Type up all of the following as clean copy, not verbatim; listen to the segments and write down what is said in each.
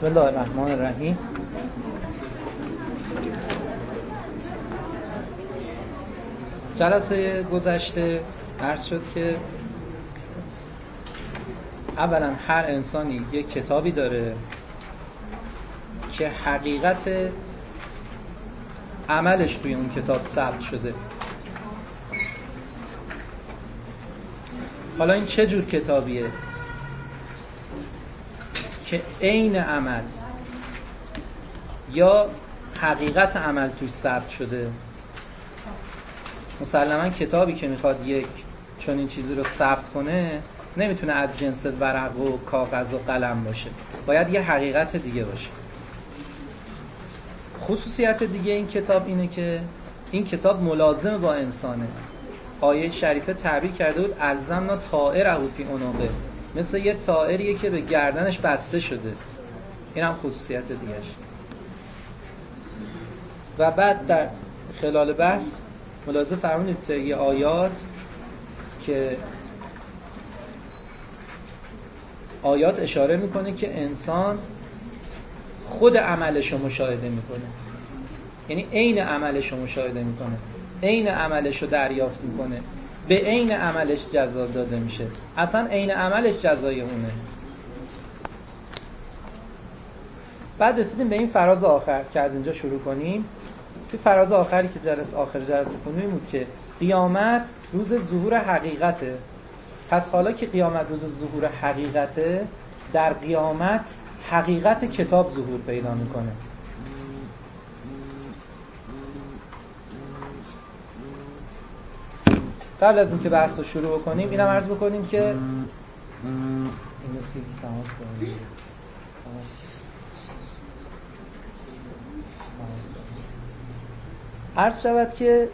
بسم الله الرحمن الرحیم. جلسه گذشته عرض شد که اولا هر انسانی یک کتابی داره که حقیقت عملش توی اون کتاب ثبت شده. حالا این چه جور کتابیه که عین عمل یا حقیقت عمل توش ثبت شده؟ مسلماً کتابی که میخواد یک چنین چیزی رو ثبت کنه نمیتونه از جنس ورق و کاغذ و قلم باشه، باید یه حقیقت دیگه باشه. خصوصیت دیگه این کتاب اینه که این کتاب ملازم با انسانه. آیه شریفه تعبیر کرده بود الزمنا طائره فی عنقه، مثل یه طائریه که به گردنش بسته شده. این هم خصوصیت دیگهش. و بعد در خلال بحث ملاحظه فرمودید طی آیات که آیات اشاره میکنه که انسان خود عملش رو مشاهده میکنه، یعنی عین عملش رو مشاهده میکنه، عین عملش رو دریافت میکنه، به عین عملش جزا داده میشه. اصلا عین عملش جزای اونه. بعد رسیدیم به این فراز آخر که از اینجا شروع کنیم. تو فراز آخری که آخر جلسه کنیم بود که قیامت روز ظهور حقیقته. پس حالا که قیامت روز ظهور حقیقته، در قیامت حقیقت کتاب ظهور پیدا میکنه. قبل از اینکه بحث رو شروع کنیم اینم عرض بکنیم که این نسخه که تماس داریم عرض شود که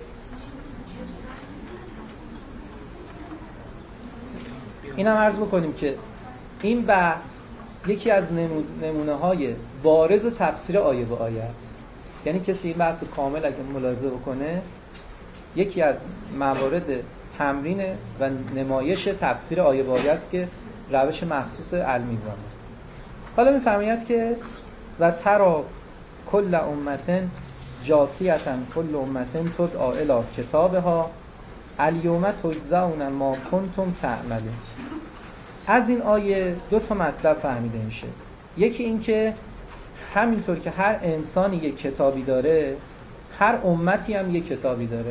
اینم عرض بکنیم که این بحث یکی از نمونه های بارز تفسیر آیه به آیه است. یعنی کسی این بحث رو کامل اگه ملاحظه بکنه، یکی از موارد تمرین و نمایش تفسیر آیه به آیه است که روش مخصوص المیزانه. حالا می‌فرماید که و ترى کل امة جاسیة کل امة تدعی الی کتابها الیوم تجزون ما کنتم تعملون. از این آیه دو تا مطلب فهمیده میشه. یکی این که همینطور که هر انسانی یک کتابی داره، هر امتی هم یک کتابی داره.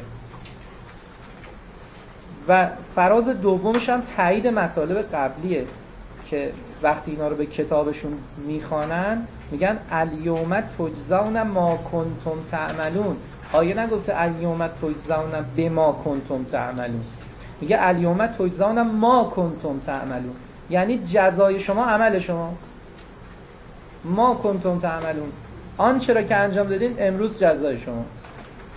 و فراز دومش هم تایید مطالب قبلیه که وقتی اینا رو به کتابشون میخوانن میگن الیوم تجزون ما کنتم تعملون. آیه نگفته الیوم تجزون بما کنتم تعملون، میگه الیوم تجزون ما کنتم تعملون، یعنی جزای شما عمل شماست. ما کنتم تعملون، آنچه را که انجام دادین امروز جزای شماست.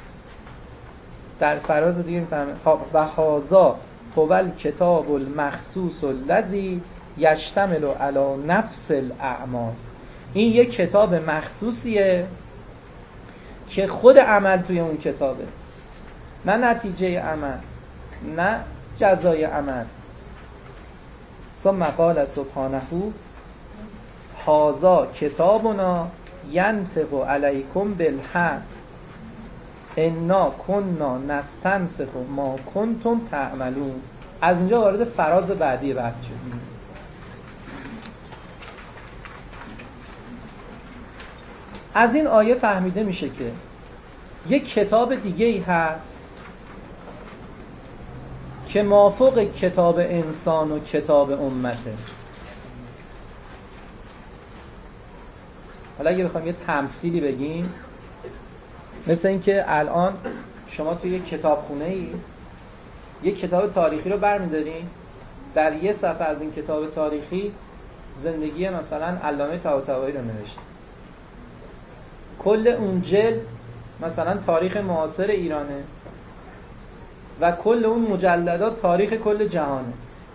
در فراز دیگه میفهمه و هذا هو الکتاب المخصوص الذی یشتمل علی نفس الاعمال. این یک کتاب مخصوصیه که خود عمل توی اون کتابه، نه نتیجه عمل، نه جزای عمل. ثم قال سبحانه هذا کتابنا ینطق علیکم بالحق انا کنا نستنسخ ما کنتم تعملون. از اینجا وارد فراز بعدی بحث شدیم. از این آیه فهمیده میشه که یک کتاب دیگه ای هست که مافوق کتاب انسان و کتاب امته. حالا اگه بخوام یه تمثیلی بگیم، مثل اینکه الان شما توی یک کتابخونه‌ای یک کتاب تاریخی رو برمی‌دارین، در یه صفحه از این کتاب تاریخی زندگی مثلا علامه طباطبایی رو نوشته. کل اون جلد مثلا تاریخ معاصر ایرانه و کل اون مجلدات تاریخ کل جهانه.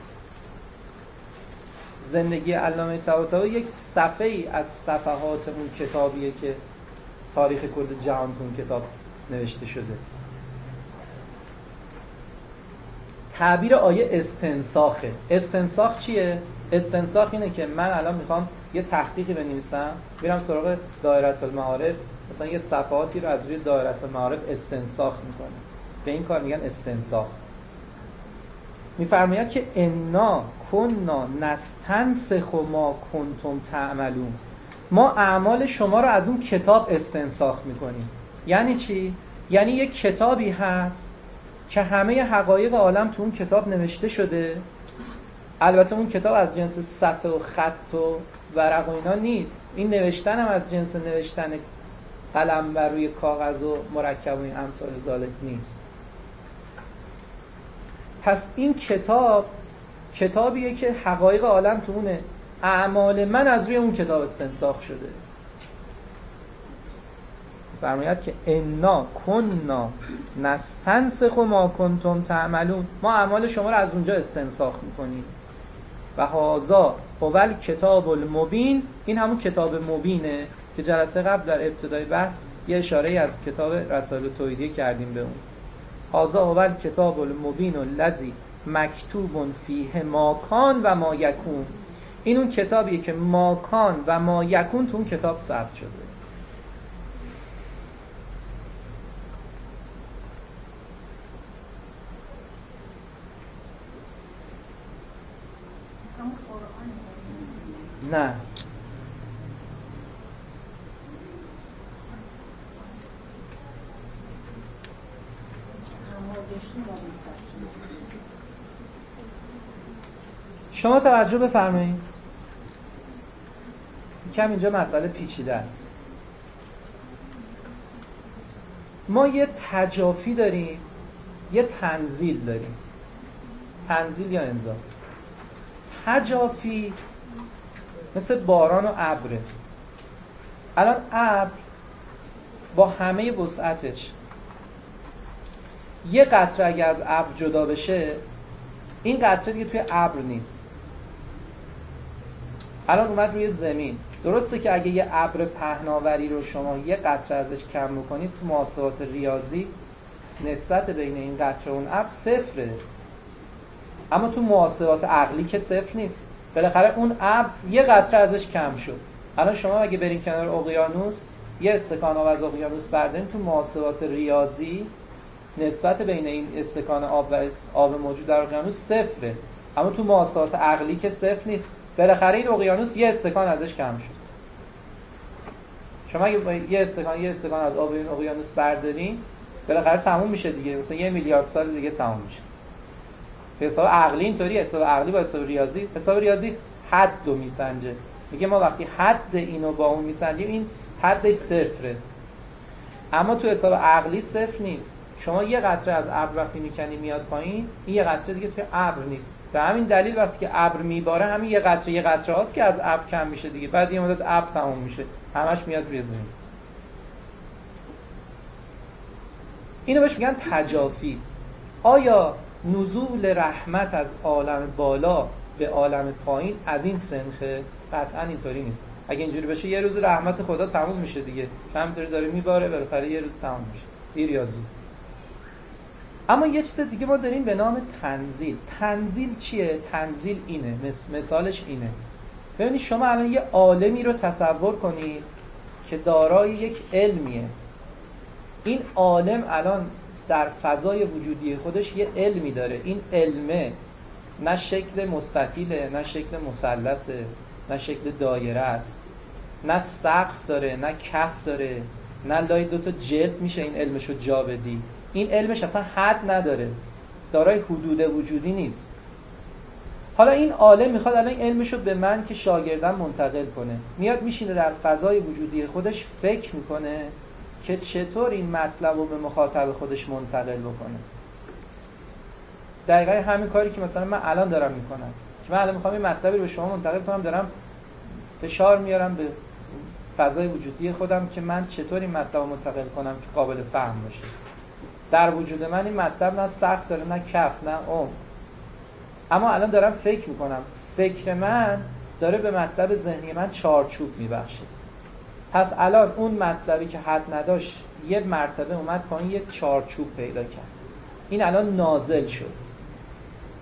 زندگی علامه طباطبایی یک صفحه‌ای از صفحات اون کتابیه که تاریخ کل جهان تو اون کتاب نوشته شده. تعبیر آیه استنساخه. استنساخ چیه؟ استنساخ اینه که من الان میخوام یه تحقیقی بنویسم، میرم سراغ دایره المعارف، مثلا یه صفحاتی رو از روی دایره المعارف استنساخ میکنم، به این کار میگن استنساخ. میفرماید که انا کنا نستنسخ ما کنتم تعملون، ما اعمال شما رو از اون کتاب استنساخ میکنیم. یعنی چی؟ یعنی یک کتابی هست که همه حقایق عالم تو اون کتاب نوشته شده. البته اون کتاب از جنس صفحه و خط و ورق و اینا نیست، این نوشتن هم از جنس نوشتن قلم بر روی کاغذ و مرکب و این امثال ذالک نیست. پس این کتاب کتابیه که حقایق عالم تو اونه، اعمال من از روی اون کتاب استنساخ شده. فرماید که انا کنا نستنسخ ما کنتم تعملون، ما اعمال شما رو از اونجا استنساخ میکنیم. و هذا اول کتاب المبین، این همون کتاب مبینه که جلسه قبل در ابتدای بحث یه اشاره از کتاب رسائل توحیدیه کردیم به اون. هذا اول کتاب المبین الذی مکتوب فیه ما کان و ما یکون، این اون کتابیه که ما کان و ما یکون تو اون کتاب ثبت شده. نه شما توجه بفرمایید، کم اینجا مسئله پیچیده است. ما یه تجافی داریم، یه تنزیل داریم. تنزیل یا انزال. تجافی مثل باران و ابره. الان ابر با همه وسعتش یه قطره اگه از ابر جدا بشه، این قطره دیگه توی ابر نیست. الان اومد روی زمین، درسته که اگه یه ابر پهناوری رو شما یه قطره ازش کم بکنید، تو محاسبات ریاضی نسبت بین این قطره و اون ابر صفره، اما تو محاسبات عقلی که صفر نیست. بالاخره اون ابر یه قطره ازش کم شد. الان شما اگه برین کنار اقیانوس، یه استکان آب از اقیانوس بردارین، تو محاسبات ریاضی نسبت بین این استکان آب و آب موجود در اقیانوس صفره، اما تو محاسبات عقلی که صفر نیست. بالاخره این اقیانوس یه استکان ازش کم شد. شما اگه یه استکان از آب این اقیانوس بردارین، بالاخره تموم میشه دیگه، مثلا 1 میلیارد سال دیگه تموم میشه. حساب عقلی اینطوری، حساب عقلی با حساب ریاضی، حساب ریاضی حد رو میسنجه، میگه ما وقتی حد اینو با اون میسنجیم این حدش صفره، اما تو حساب عقلی صفر نیست. شما یه قطره از ابر وقتی میکنی میاد پایین، این یه قطره دیگه توی ابر نیست. به همین دلیل وقتی که ابر میباره، همین یه قطره هاست که از ابر کم میشه دیگه، بعد یه مدت ابر تموم میشه، همش میاد روی زمین. اینو بهش میگن تجافی. آیا نزول رحمت از عالم بالا به عالم پایین از این سنخه؟ قطعا اینطوری نیست. اگه اینجوری بشه یه روز رحمت خدا تموم میشه دیگه، همینطوری داره میباره، بالاخره یه روز تموم میشه، دیر یا زود. اما یه چیز دیگه ما داریم به نام تنزیل. تنزیل چیه؟ تنزیل اینه، مثالش اینه. ببینید شما الان یه عالمی رو تصور کنید که دارای یک علمیه. این عالم الان در فضای وجودی خودش یه علمی داره. این علمه نه شکل مستطیله، نه شکل مثلثه، نه شکل دایره است، نه سقف داره، نه کف داره، نه لای دوتا جلد میشه این علمشو جا بدی. این علمش اصلا حد نداره، دارای حدود وجودی نیست. حالا این عالم میخواد الان علمشو به من که شاگردم منتقل کنه، میاد میشینه در فضای وجودی خودش فکر میکنه که چطور این مطلب رو به مخاطب خودش منتقل بکنه. دقیقاً همین کاری که مثلا من الان دارم میکنم، که من الان میخوام این مطلبی رو به شما منتقل کنم، دارم فشار میارم به فضای وجودی خودم که من چطور این مطلب رو منتقل کنم که قابل فهم باشه. در وجود من این مطلب نه سقف داره، نه کف، نه عمق، اما الان دارم فکر میکنم. فکر من داره به مطلب ذهنی من چارچوب میبخشه. پس الان اون مطلبی که حد نداشت یه مرتبه اومد پایین، یک چارچوب پیدا کرد، این الان نازل شد.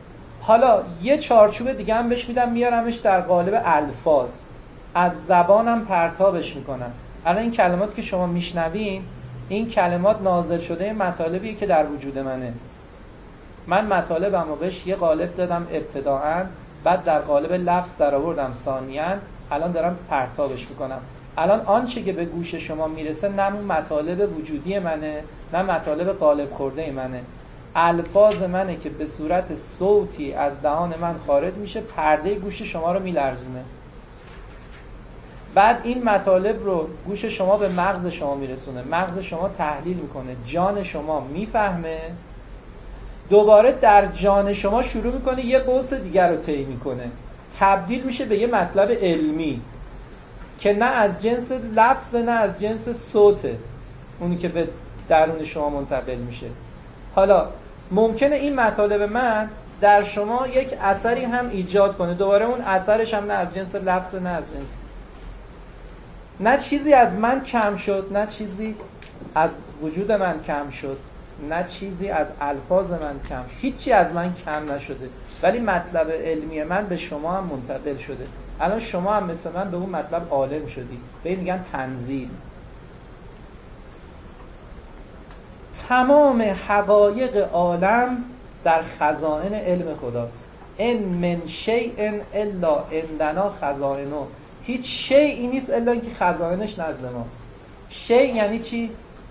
حالا یه چارچوب دیگه هم بهش میدم، میارمش در قالب الفاظ، از زبانم پرتابش میکنم. الان این کلمات که شما میشنوین، این کلمات نازل شده مطالبیه که در وجود منه. من مطالبم رو بهش یه قالب دادم ابتداعاً، بعد در قالب لفظ در آوردم ثانیاً، الان دارم پرتابش میکنم. الان آنچه که به گوش شما میرسه نه مطالب وجودی منه، نه مطالب قالب خورده منه. الفاظ منه که به صورت صوتی از دهان من خارج میشه، پرده گوش شما رو میلرزونه. بعد این مطالب رو گوش شما به مغز شما میرسونه، مغز شما تحلیل میکنه، جان شما میفهمه، دوباره در جان شما شروع میکنه یه قوس دیگر رو طی میکنه، تبدیل میشه به یه مطلب علمی که نه از جنس لفظ نه از جنس صوته، اونی که به درون شما منتقل میشه. حالا ممکنه این مطالب من در شما یک اثری هم ایجاد کنه، دوباره اون اثرش هم نه از جنس لفظ نه از جنس، نه چیزی از من کم شد، نه چیزی از وجود من کم شد، نه چیزی از الفاظ من کم شد، هیچی از من کم نشده، ولی مطلب علمی من به شما هم منتقل شده. الان شما هم مثل من به اون مطلب عالم شدی، به این میگن تنزیل. تمام حقایق عالم در خزائن علم خداست. ان من شیء الا عندنا خزائنه. هیچ شیئی نیست الا اینکه خزائنش نزد ماست. شیء یعنی چی؟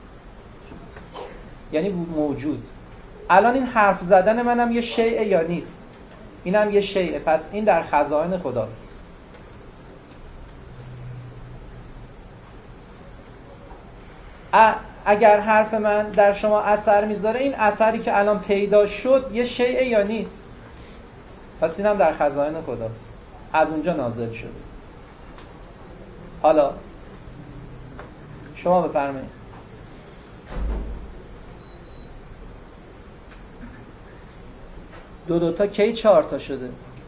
یعنی موجود. الان این حرف زدن منم یه شیء یا نیست؟ اینم یه شیء، پس این در خزائن خداست. اگر حرف من در شما اثر میذاره، این اثری که الان پیدا شد یه شیء یا نیست؟ پس اینم در خزائن خداست، از اونجا نازل شده. حالا شما بفرمایید. دو تا کی 4 تا شده؟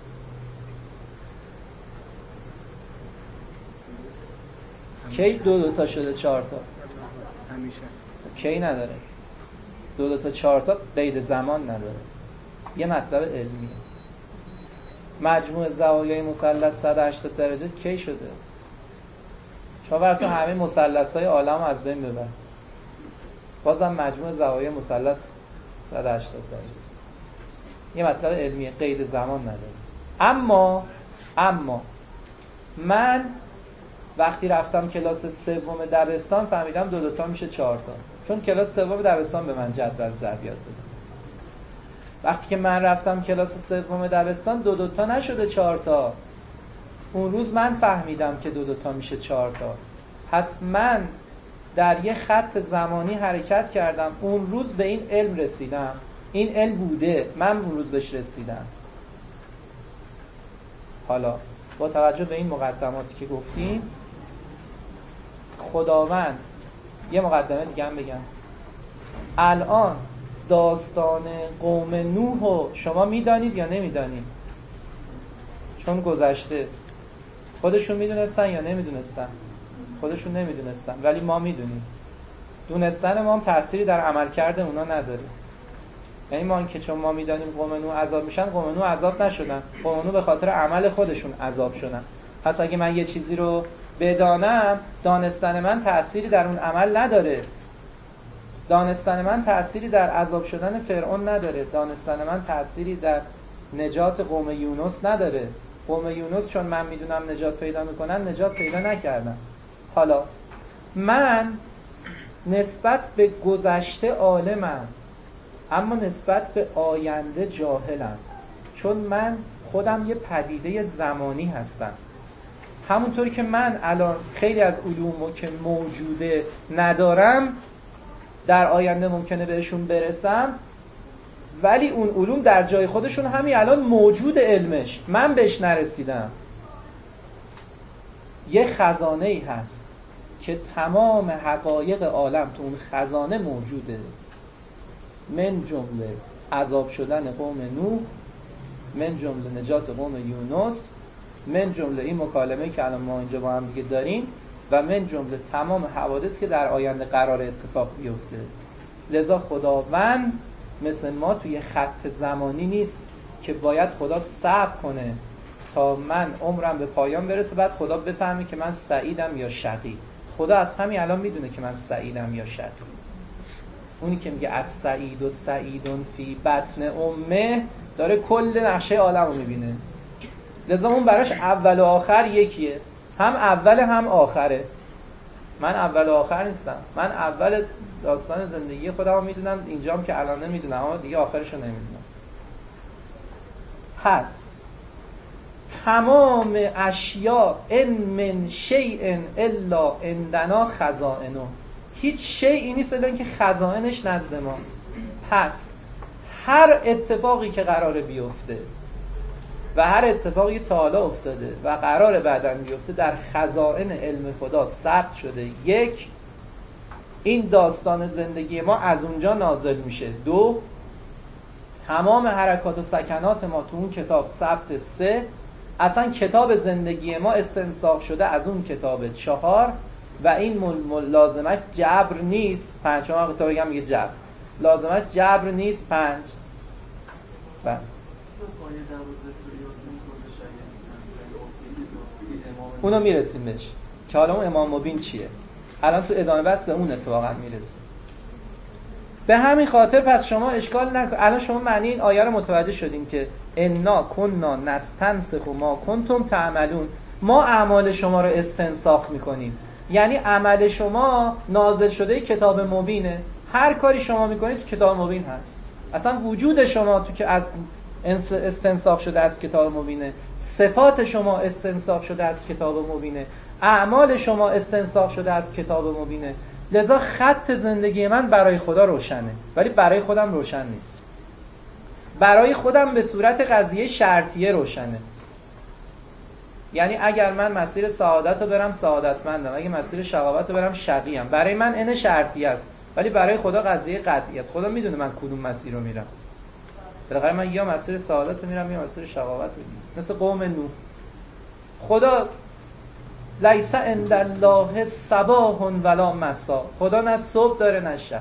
کی دو تا شده 4 تا؟ همیشه کی نداره. دو تا 4 تا قید زمان نداره، یه مطلب علمیه. مجموع زوایای مثلث 180 درجه کی شده؟ شما برسون همه مثلث‌های عالم از بین ببر، بازم مجموع زوایای مثلث 180 درجه است. یه مطلب علمیه، قید زمان نداره. اما من وقتی رفتم کلاس سوم دبستان فهمیدم دو تا میشه 4 تا، چون کلاس سوم دبستان به من جدول ضربیات داد. وقتی که من رفتم کلاس سوم دبستان دو تا نشده 4 تا. اون روز من فهمیدم که دو تا میشه 4 تا. پس من در یه خط زمانی حرکت کردم، اون روز به این علم رسیدم. این علم بوده، من اون روز بهش رسیدم. حالا با توجه به این مقدماتی که گفتیم، خداوند یه مقدمه دیگه هم بگم. الان داستان قوم نوح رو شما میدانید یا نمیدانید؟ چون گذشته. خودشون میدونستن یا نمیدونستن؟ خودشون نمیدونستن، ولی ما میدونیم. دونستن ما هم تأثیری در عملکرد اونا نداره. یعنی ما که چون ما میدانیم قوم نوح عذاب میشن، قوم نوح عذاب نشدن، قوم نوح به خاطر عمل خودشون عذاب شدن. پس اگه من یه چیزی رو بدانم، دانستن من تأثیری در اون عمل نداره. دانستن من تأثیری در عذاب شدن فرعون نداره. دانستن من تأثیری در نجات قوم یونس نداره. قوم یونس چون من میدونم نجات پیدا میکنن، نجات پیدا نکردن. حالا من نسبت به گذشته عالمم، اما نسبت به آینده جاهلم، چون من خودم یه پدیده زمانی هستم. همونطوری که من الان خیلی از علومو که موجوده ندارم، در آینده ممکنه بهشون برسم، ولی اون علوم در جای خودشون همین الان موجود علمش، من بهش نرسیدم. یه خزانه ای هست که تمام حقایق عالم تو اون خزانه موجوده، من جمله عذاب شدن قوم نوح، من جمله نجات قوم یونس، من جمله این مکالمه‌ای که الان ما اینجا با هم دیگه داریم، و من جمله تمام حوادث که در آینده قرار اتفاق بیفته. لذا خداوند مثل ما توی خط زمانی نیست که باید خدا صبر کنه تا من عمرم به پایان برسه، بعد خدا بفهمه که من سعیدم یا شقی. خدا از همین الان میدونه که من سعیدم یا شقی. اونی که میگه از سعید و سعیدون فی بطن امه داره کل نقشه عالم رو میبینه، لذا اون براش اول و آخر یکیه، هم اول هم آخره. من اول و آخر نیستم، من اول داستان زندگی خودم رو میدونم، اینجام که الان نمیدونم، اما دیگه آخرش رو نمیدونم. پس تمام اشیاء ان من شیء الا عندنا خزائنه، هیچ شیئی نیست الا اینکه خزائنش نزد ماست. پس هر اتفاقی که قراره بیفته و هر اتفاقی تا حالا افتاده و قراره بعداً بیفته در خزائن علم خدا ثبت شده. یک، این داستان زندگی ما از اونجا نازل میشه. دو، تمام حرکات و سکنات ما تو اون کتاب ثبت. سه، اصلا کتاب زندگی ما استنساخ شده از اون کتاب. چهار، و این لازمش جبر نیست. پنج، شما تا بگم میگه جبر، لازمش جبر نیست. پنج، بله اونو میرسیم بهش که حالا اون امام مبین چیه. الان تو ادامه بس به اون اتفاقا میرسیم. به همین خاطر پس شما اشکال نکن. الان شما معنی این آیه رو متوجه شدین که انا کنا نستنسخ ما کنتم تعملون، ما اعمال شما رو استنساخ میکنیم. یعنی عمل شما نازل شده کتاب مبینه، هر کاری شما میکنید تو کتاب مبین هست. اصلا وجود شما تو که از استنساخ شده از کتاب مبینه، صفات شما استنساخ شده از کتاب مبینه، اعمال شما استنساخ شده از کتاب مبینه. لذا خط زندگی من برای خدا روشنه، ولی برای خودم روشن نیست. برای خودم به صورت قضیه شرطیه روشنه. یعنی اگر من مسیر سعادت رو برم سعادتمندم، اگه مسیر شقاوت رو برم شقیم. برای من این شرطی است، ولی برای خدا قضیه قطعی است. خدا میدونه من کدوم مسیر رو میرم. بالاخره من یا مسیر سعادت رو میرم یا مسیر شقاوت رو میرم. مثل قوم نوح. خدا لیس عند الله صباح ولا مسا، خدا نه صبح داره نه شب.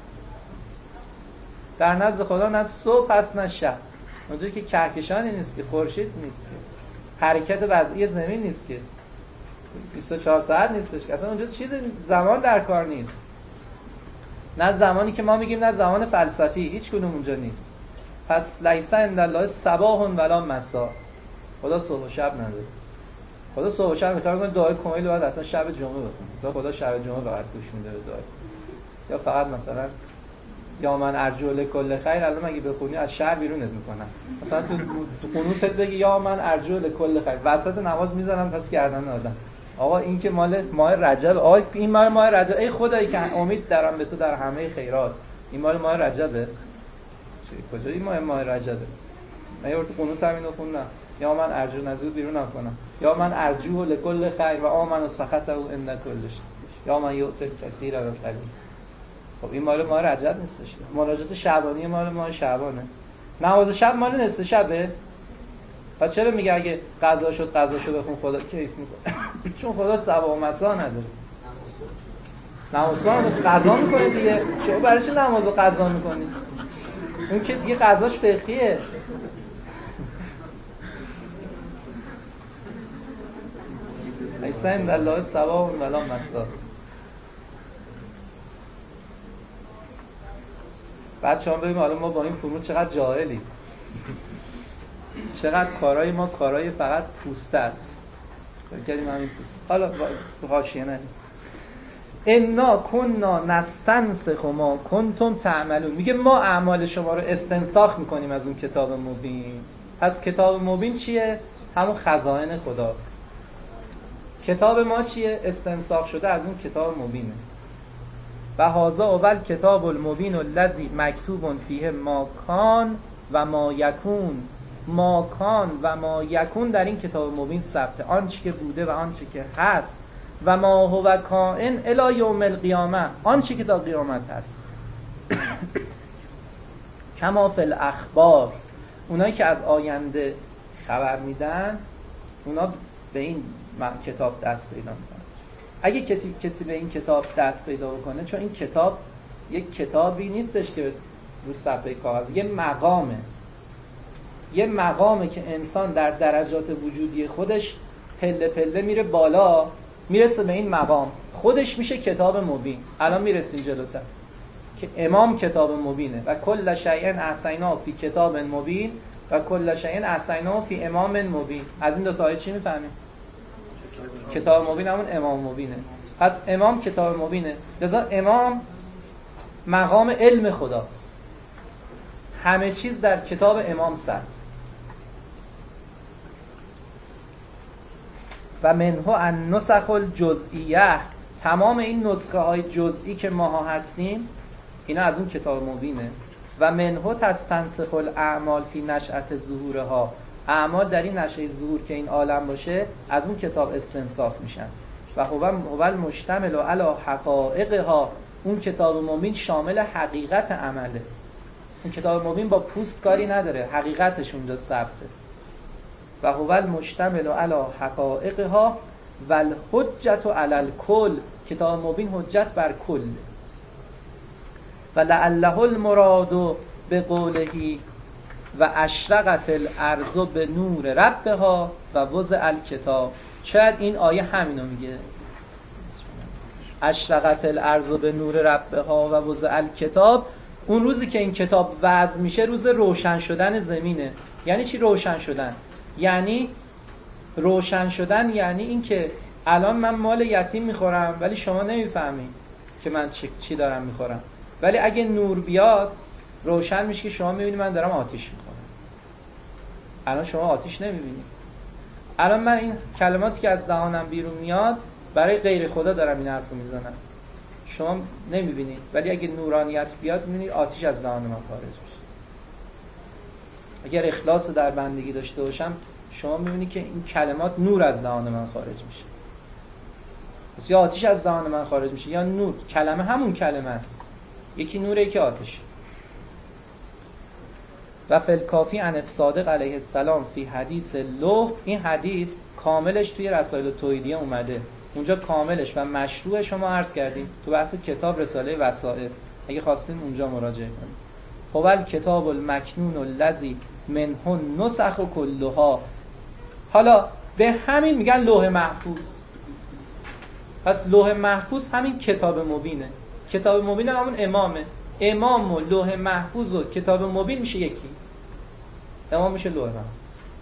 در نزد خدا نه صبح هست نه شب. اونجایی که کهکشانی نیست، که خورشید نیست، که حرکت وضعی زمین نیست، که 24 ساعت نیستش، که اصلا اونجا چیز زمان در کار نیست. نه زمانی که ما میگیم نه زمان فلسفی، هیچ کدوم اونجا نیست. پس لیس عند الله صباح ولا مسا، خدا صبح و شب نداره. خدا صبح و شب می‌خواد کنه دعای کمیل بعد حتما شب جمعه بخونه. خدا شب جمعه فقط گوش میده به دعای. یا فقط مثلا یا من ارجو لکل خیر، الان مگه بخونی از شهر بیرونت میکنن. مثلا تو قنوتت بگی یا من ارجو لکل خیر، وسط نماز میزنن پس گردن آدم. آقا این که مال ماه رجب، آقا این ماه رجب، ای خدایی که امید دارم به تو در همه خیرات، این ماه رجبه. کجا این ماه رجبه؟ من یه تو قنوت همینو خوندم، یا من ارجو نزول بیرون نکنم، یا من ارجو لکل خیر و آمن و سخطه و ان کلش، یا من یؤتل کثیر و قلیل. خب این ماه رجب نیستش. مناجات شعبانی ماه شعبانه. نماز شب مال نصف شبه. پس چرا میگه اگه قضا شد بخون خدا کیف میکنه؟ چون خدا ثواب و مسا نداره. نمازها رو قضا میکنه دیگه. شما برای چی نمازو قضا میکنی؟ اون که دیگه قضاش فقهیه. لیس عند الله صباح ولا مسا. بعد شما ببینید حالا ما با این فرمول چقدر جاهلی، چقدر کارهای ما کارهای فقط پوسته است. کردیم همین پوست. حالا حاشیه نه. انا کنا نستنسخ ما کنتم تعملون، میگه ما اعمال شما رو استنساخ میکنیم از اون کتاب مبین. پس کتاب مبین چیه؟ همون خزائن خداست. کتاب ما چیه؟ استنساخ شده از اون کتاب مبینه. و هذا اول کتاب المبین الذی مکتوب فیه ما کان و ما یکون. ما کان و ما یکون در این کتاب مبین ثبته، آنچه که بوده و آنچه که هست. و ما هو کائن الی یوم القیامه، آنچه که تا قیامت هست. کما فی الاخبار، اونایی که از آینده خبر میدن اونا به این کتاب دست پیدا میکنن. اگه کسی به این کتاب دست پیدا بکنه، چون این کتاب یک کتابی نیستش که رو صفحه کاغذ، یه مقامه. یه مقامه که انسان در درجات وجودی خودش پله پله میره بالا، میرسه به این مقام، خودش میشه کتاب مبین. الان میرسیم جلوتر که امام کتاب مبینه و کل شیء احصیناه فی کتاب مبین و کل شیء احصیناه فی امام مبین. از این دو تا آیه چی میفهمیم؟ کتاب مبین همون امام مبینه. پس امام کتاب مبینه، لذا امام مقام علم خداست، همه چیز در کتاب امام ثبت. و منه النسخ الجزئیه، تمام این نسخه های جزئی که ماها هستیم اینا از اون کتاب مبینه. و منه تستنسخ الاعمال فی نشأة ظهورها، اعمال در این نشأه ظهور که این عالم باشه از اون کتاب استنساخ میشن. و هو المشتمل علی حقائقها، اون کتاب مبین شامل حقیقت عمله. اون کتاب مبین با پوست کاری نداره، حقیقتش اونجا ثبته. و هو المشتمل علی حقائقها و الحجة علی الکل، کتاب مبین حجت بر کل. و لعله المراد بقوله و اشرقت الارض بنور ربها و وضع الکتاب. شاید این آیه همینو میگه، اشرقت الارض بنور ربها و وضع الکتاب. اون روزی که این کتاب وضع میشه روز روشن شدن زمینه. یعنی چی روشن شدن؟ یعنی روشن شدن یعنی این که الان من مال یتیم میخورم ولی شما نمیفهمید که من چی دارم میخورم، ولی اگه نور بیاد روشن میشه که شما میبینید من دارم آتش میخورم. الان شما آتش نمیبینید. الان من این کلماتی که از دهانم بیرون میاد برای غیر خدا دارم این حرفو میزنم، شما نمیبینید، ولی اگه نورانیت بیاد میبینید آتش از دهان من خارج میشه. اگر اخلاص در بندگی داشته باشم شما میبینید که این کلمات نور از دهان من خارج میشه. پس یا آتش از دهان من خارج میشه یا نور. کلمه همون کلمه است، یکی نوره یکی آتش. و فی الکافی عن الصادق علیه السلام فی حدیث لوح، این حدیث کاملش توی رسائل توحیدیه اومده، اونجا کاملش و مشروع شما عرض کردیم تو بحث کتاب رساله وسائل، اگه خواستین اونجا مراجعه کنید. هو کتاب المکنون الذی منه النسخ کلها. حالا به همین میگن لوح محفوظ. پس لوح محفوظ همین کتاب مبینه. کتاب مبین همون امامه. امام و لوح محفوظ و کتاب مبین میشه یکی. امام میشه لوح محفوظ.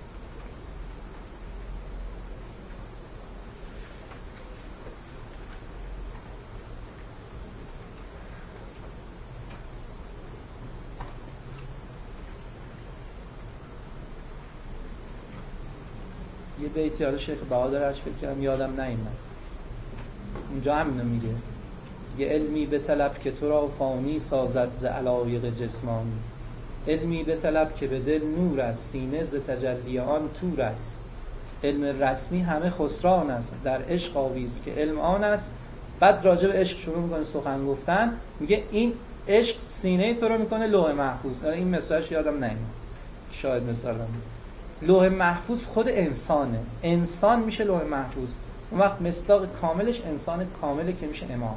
یه بیتی حالا شیخ بهادر فکر کردم یادم نیومد، اونجا همینو میگه، یه علمی به طلب که تو را فانی سازد ز علایق جسمانی، علمی به طلب که به دل نور است، سینه ز تجلی آن تور است. علم رسمی همه خسران است، در عشق آویز که علم آن است. بعد راجع به عشق شروع میکنه سخن گفتن، میگه این عشق سینه تو رو میکنه لوح محفوظ. این مثالش یادم نمیاد، شاید مثالم لوح محفوظ خود انسانه، انسان میشه لوح محفوظ. اون وقت مصداق کاملش انسان کامله که میشه امام.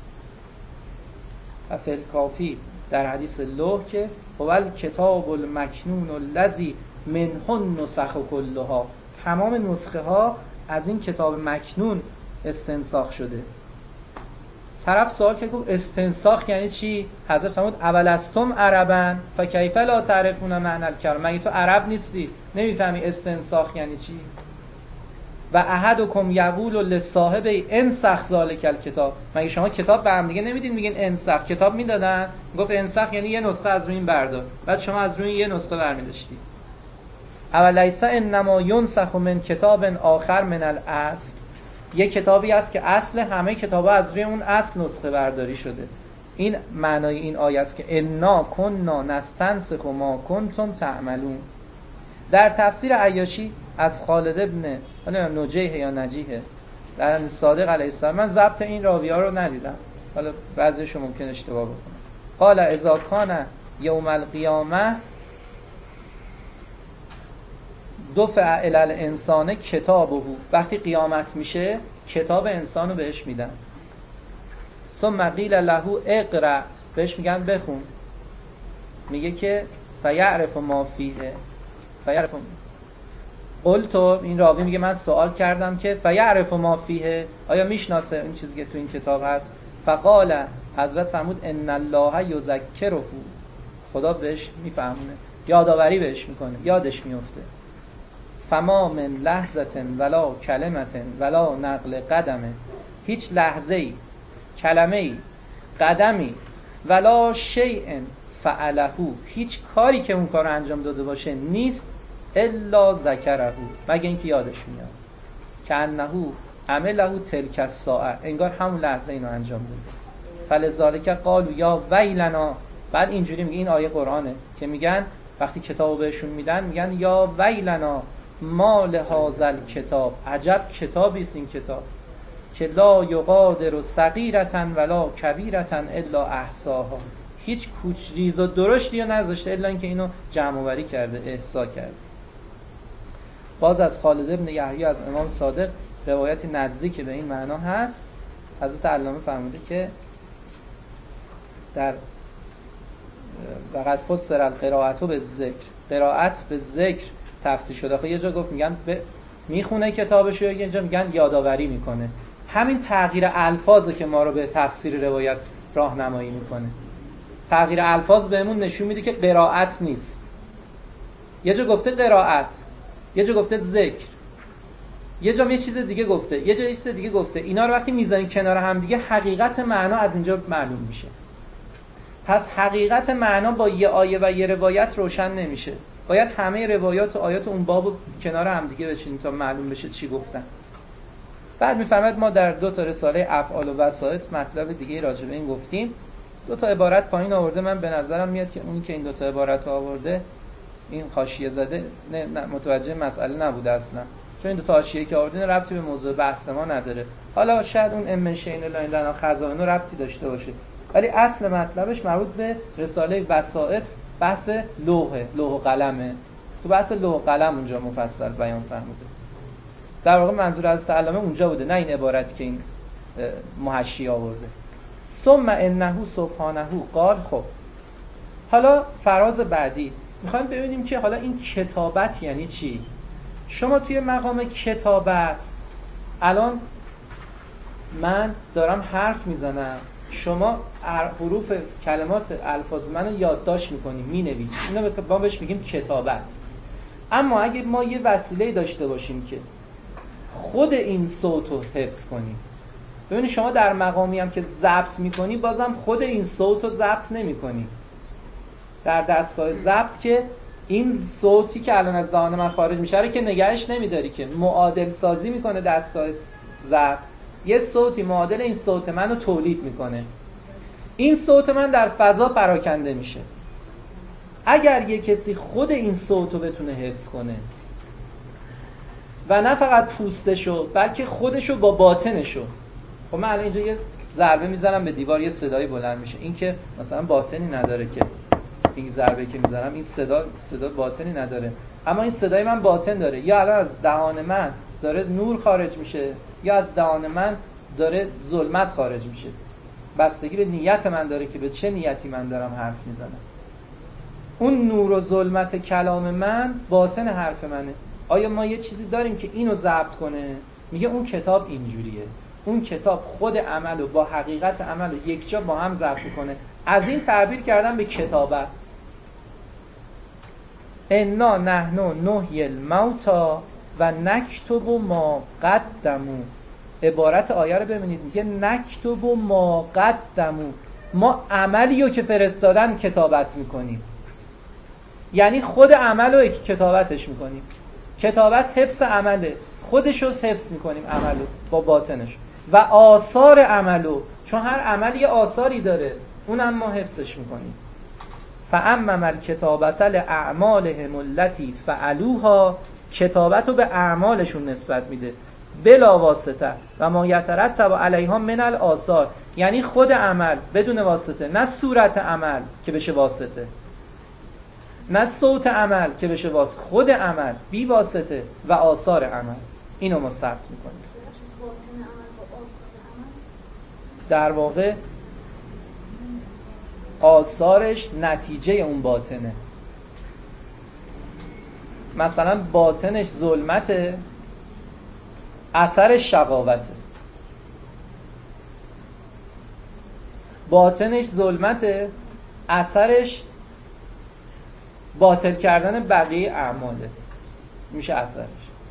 و فی الکافی در حدیث لوح که هو کتاب المکنون الذی منه النسخ کلها، تمام نسخه ها از این کتاب مکنون استنساخ شده. طرف سوال که گفت استنساخ یعنی چی؟ حضرت فرمود اولستم عربا فکیف لا تعرفون معنی الکلام، مگه تو عرب نیستی نمیفهمی استنساخ یعنی چی؟ و احدکم یقول لصاحب انسخ ذلک الکتاب، مگه شما کتاب به هم دیگه نمیدین میگین انسخ؟ کتاب میدادن گفت انسخ یعنی یه نسخه از روی این بردار، بعد شما از روی یه نسخه برمی‌داشتی. اولیس انما ینسخ من کتاب آخر من الاصل، یه کتابی است که اصل همه کتابا از روی اون اصل نسخه برداری شده. این معنای این آیه است که انا کنا نستنسخ ما کنتم تعملون. در تفسیر عیاشی از خالد ابن نجیح یا نجیه در صادق علیه السلام، من ضبط این راوی‌ها رو ندیدم، حالا بعضیشون ممکن اشتباه بکنم، قال اذا کان یوم القیامه دفع الی الانسان کتابه، وقتی قیامت میشه کتاب انسانو بهش میدن. ثم قیل له اقرا، بهش میگن بخون، میگه که فیعرف ما فیه، فیعرف قلت، این راوی میگه من سوال کردم که فیعرف ما فیه، آیا میشناسه این چیزی که تو این کتاب هست؟ فقال، حضرت فرمود ان الله یذکره، خدا بهش میفهمونه، یادآوری بهش میکنه، یادش میفته. فما من لحظه ولا کلمه ولا نقل قدمه، هیچ لحظه‌ای، کلمه‌ای، قدمی، ولا شیء فعله، هیچ کاری که اون کار رو انجام داده باشه نیست، الا ذکره، مگه اینکه یادش میاد، که انه عمله تلک الساعه، انگار همون لحظه اینو انجام داده. فلذالک قالوا یا ویلنا، بعد اینجوری میگه، این آیه قرآنه که میگن وقتی کتابو بهشون میدن میگن یا ویلنا ما لهذا الکتاب، عجب کتابی است این کتاب، که لا یغادر صغیرة ولا کبیرة الا احصاها، هیچ کوچریز و درشتی رو نذاشته الا اینکه اینو جمع آوری کرده، احصا کرده. باز از خالد ابن یحیی از امام صادق روایت نزدیک به این معنا هست. حضرت علامه فرموده که در وقت فسر القراءة بالذکر، قرائت به ذکر تفسیر شده. خب یه جا گفت میگن میخونه کتابشو، یه جا میگن یادآوری میکنه. همین تغییر الفاظه که ما رو به تفسیر روایت راهنمایی میکنه. تغییر الفاظ بهمون نشون میده که قرائت نیست. یه جا گفته قرائت، یه جا گفته ذکر، یه جا یه چیز دیگه گفته، یه جا یه چیز دیگه گفته. اینا رو وقتی میذاریم کنار هم دیگه حقیقت معنا از اینجا معلوم میشه. پس حقیقت معنا با یه آیه و یه روایت روشن نمیشه. باید همه روایات و آیات اون بابو کنار هم دیگه بچینیم تا معلوم بشه چی گفتن. بعد میفهمد ما در 2 تا رساله افعال و وسائط مطلب دیگه راجع به این گفتیم. 2 تا عبارت پایین آورده، من به نظرم میاد که اونی که این 2 تا عبارت آورده این حاشیه زده نه متوجه مسئله نبوده اصلا، چون این 2 تا حاشیه که آورده ربطی به موضوع بحث ما نداره. حالا شاید اون ام شین لاین لنا خزائن ربطی داشته باشه، ولی اصل مطلبش مربوط به رساله وسائط، بحث لوح و قلمه. تو بحث لوح و قلم اونجا مفصل بیان فرموده. در واقع منظور از علامه اونجا بوده، نه این عبارتی که این محشی آورده. ثم انه سبحانه قال. خب حالا فراز بعدی میخوایم ببینیم که حالا این کتابت یعنی چی. شما توی مقام کتابت الان من دارم حرف میزنم، شما حروف کلمات الفاظ منو یادداشت میکنی، مینویسی، اینو ما بهش میگیم کتابت. اما اگه ما یه وسیله داشته باشیم که خود این صوت رو حفظ کنیم، ببینید شما در مقامی هم که ضبط میکنی بازم خود این صوت رو ضبط نمیکنی. در دستگاه ضبط که این صوتی که الان از دهان من خارج میشه رو که نگهش نمیداری، که معادل سازی میکنه دستگاه ضبط، یه صوتی معادل این صوت منو تولید میکنه. این صوت من در فضا پراکنده میشه. اگر یه کسی خود این صوت رو بتونه حفظ کنه و نه فقط پوستشو بلکه خودشو با باطنشو، خب من الان اینجا یه ضربه میزنم به دیوار، یه صدایی بلند میشه، این که مثلا باطنی نداره، که این ضربه که میزنم این صدا باطنی نداره، اما این صدای من باطن داره. یا الان از دهان من داره نور خارج میشه، یا از دهان من داره ظلمت خارج میشه. بستگی به نیت من داره که به چه نیتی من دارم حرف میزنم. اون نور و ظلمت کلام من باطن حرف منه. آیا ما یه چیزی داریم که اینو ضبط کنه؟ میگه اون کتاب اینجوریه. اون کتاب خود عمل و با حقیقت عمل و یک جا با هم ضبط کنه. از این تعبیر کردن به کتابت. انا نحن نحیی الموتى و نکتب ما قدموا. عبارت آیه رو ببینید، میگه نکتب ما قدموا، ما عملی رو که فرستادن کتابت میکنیم. یعنی خود عمل رو کتابتش میکنیم. کتابت حفظ عمله، خودش رو حفظ میکنیم عملو با باطنش، و آثار عملو، چون هر عمل یه آثاری داره، اونم ما حفظش میکنیم. فأمم الکتابة لأعمالهم التي فعلوها، کتابت رو به اعمالشون نسبت میده، بلا واسطه و ما یترتب علیها من الآثار، یعنی خود عمل بدون واسطه، نه صورت عمل که بشه واسطه، نه صوت عمل که بشه واسطه، خود عمل بی واسطه و آثار عمل، اینو ما ثبت میکنیم. در واقع آثارش نتیجه اون باطنه. مثلا باطنش ظلمته، اثرش شقاوته. باطنش ظلمته، اثرش باطل کردن بقیه اعماله، میشه اثرش.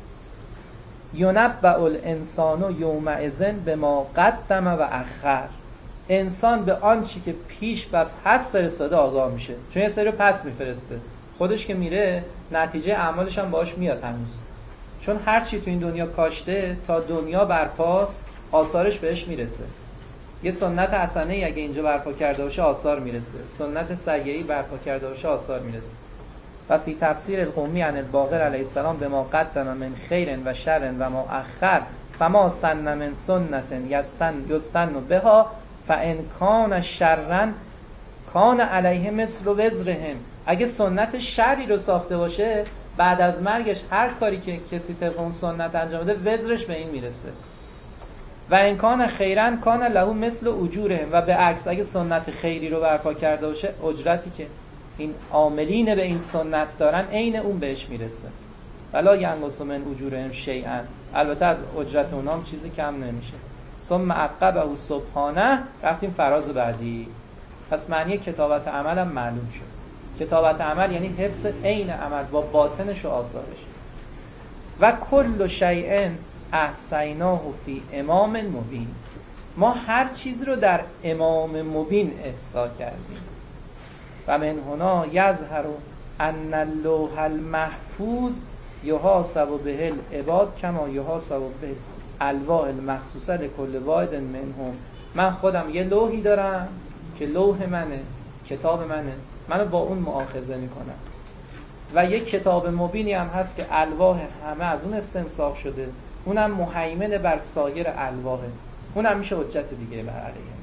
ینبأ الانسان یومئذ بما قدم و اخر. انسان به آنچه که پیش و پس فرستاده آگاه میشه، چون یه سری پس میفرسته، خودش که میره نتیجه اعمالش هم باش میاد هنوز، چون هر چی تو این دنیا کاشته تا دنیا برپاست آثارش بهش میرسه. یه سنت حسنه اگه اینجا برپا کرده باشه آثار میرسه، سنت سیئه‌ای برپا کرده باشه آثار میرسه. و فی تفسیر القمی عن الباقر علیه السلام به ما قدم من خیر و شر و ما اخر فما سن من سنت یستن بها فان کان شرا کان علیه مثل وزرهم. اگه سنت شری رو ساخته باشه بعد از مرگش هر کاری که کسی طبق اون سنت انجام بده وزرش به این میرسه. و ان کان خیرا کان له مثل اجورهم. و به عکس اگه سنت خیری رو برپا کرده باشه اجرتی که این عاملین به این سنت دارن عین اون بهش میرسه. ولا ینقص من اجورهم شیئا. البته از اجرت اونها هم چیزی کم نمیشه. ثم عقبه سبحانه. رفتیم فراز بعدی. پس معنی کتابت عمل هم معلوم شد. کتابت عمل یعنی حفظ عین عمل با باطنش و آثارش. و کل شیء احصیناه فی امام مبین. ما هر چیز رو در امام مبین احصا کردیم. و من هنا یظهر ان اللوح المحفوظ یحاسب به العباد کما یحاسب به الواح المخصوصه لکل واحد منهم. من خودم یه لوحی دارم که لوح منه، کتاب منه، منو با اون مؤاخذه میکنم. و یک کتاب مبینی هم هست که الواح همه از اون استنساخ شده، اونم مهیمن بر سایر الواحه، اونم میشه حجت دیگه بر علیه من.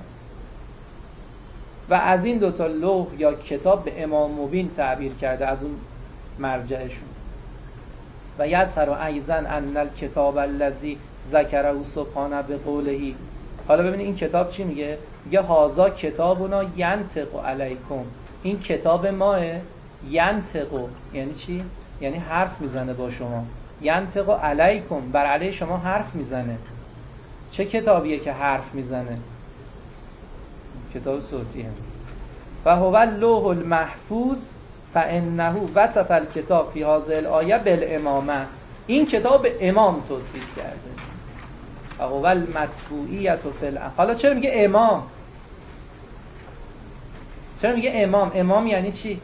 و از این دوتا لوح یا کتاب به امام مبین تعبیر کرده از اون مرجعشون. و یظهر ایضا ان الکتاب الذی ذکره سبحانه بقوله. حالا ببینید این کتاب چی میگه؟ میگه هازا کتابنا ینطق علیکم. این کتاب ماه. ینطق یعنی چی؟ یعنی حرف میزنه با شما. ینطق علیکم، بر علیه شما حرف میزنه. چه کتابیه که حرف میزنه؟ کتاب صوتیه. و هو اللوح المحفوظ فانه وصف الکتاب فی هذه الآیه بالامامه. این کتاب به امام توصیف کرده. و هو المطبوعیت فی الامام. حالا چرا میگه امام؟ چرا میگه امام؟ امام یعنی چی؟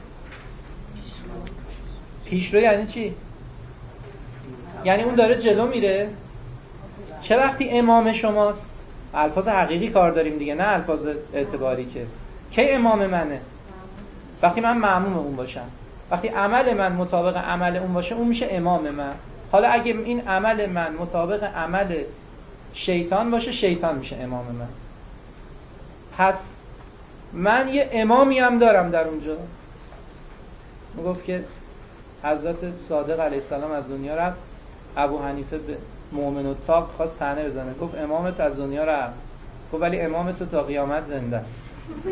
پیشرو یعنی چی؟ یعنی اون داره جلو میره. چه وقتی امام شماست؟ الفاظ حقیقی کار داریم دیگه، نه الفاظ اعتباری. که کی امام منه؟ وقتی من مأموم اون باشم، وقتی عمل من مطابق عمل اون باشه اون میشه امام من. حالا اگه این عمل من مطابق عمل شیطان باشه شیطان میشه امام من. پس من یه امامی هم دارم در اونجا. میگفت که حضرت صادق علیه السلام از دنیا رفت، ابو حنیفه به مؤمن الطاق خواست طعنه بزنه، گفت امامت از دنیا رفت. گفت ولی امام تو تا قیامت زنده است.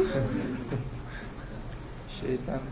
شیطان.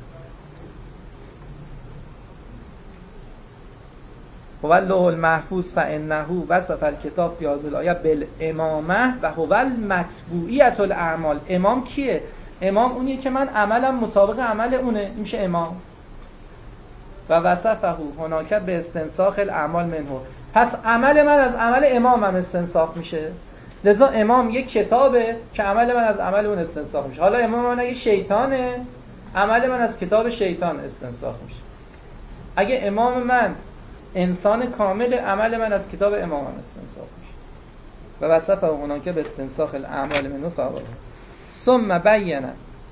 هو اللوح المحفوظ فانه وصف الکتاب فی هذه الآیه بالامامه و هو المتبوعیة الاعمال. امام کیه؟ امام اونیه که من عملم مطابق عمل اونه، میشه امام. و وصفه هناک به استنساخ الاعمال منه. پس عمل من از عمل امام هم استنساخ میشه. لذا امام یک کتابه که عمل من از عمل اون استنساخ میشه. حالا امام من اگه شیطانه، عمل من از کتاب شیطان استنساخ میشه. اگه امام من انسان کامل، عمل من از کتاب امام هم استنساخ میشه. و وصفه هناک به استنساخ الاعمال منه فواید. ثم بینا.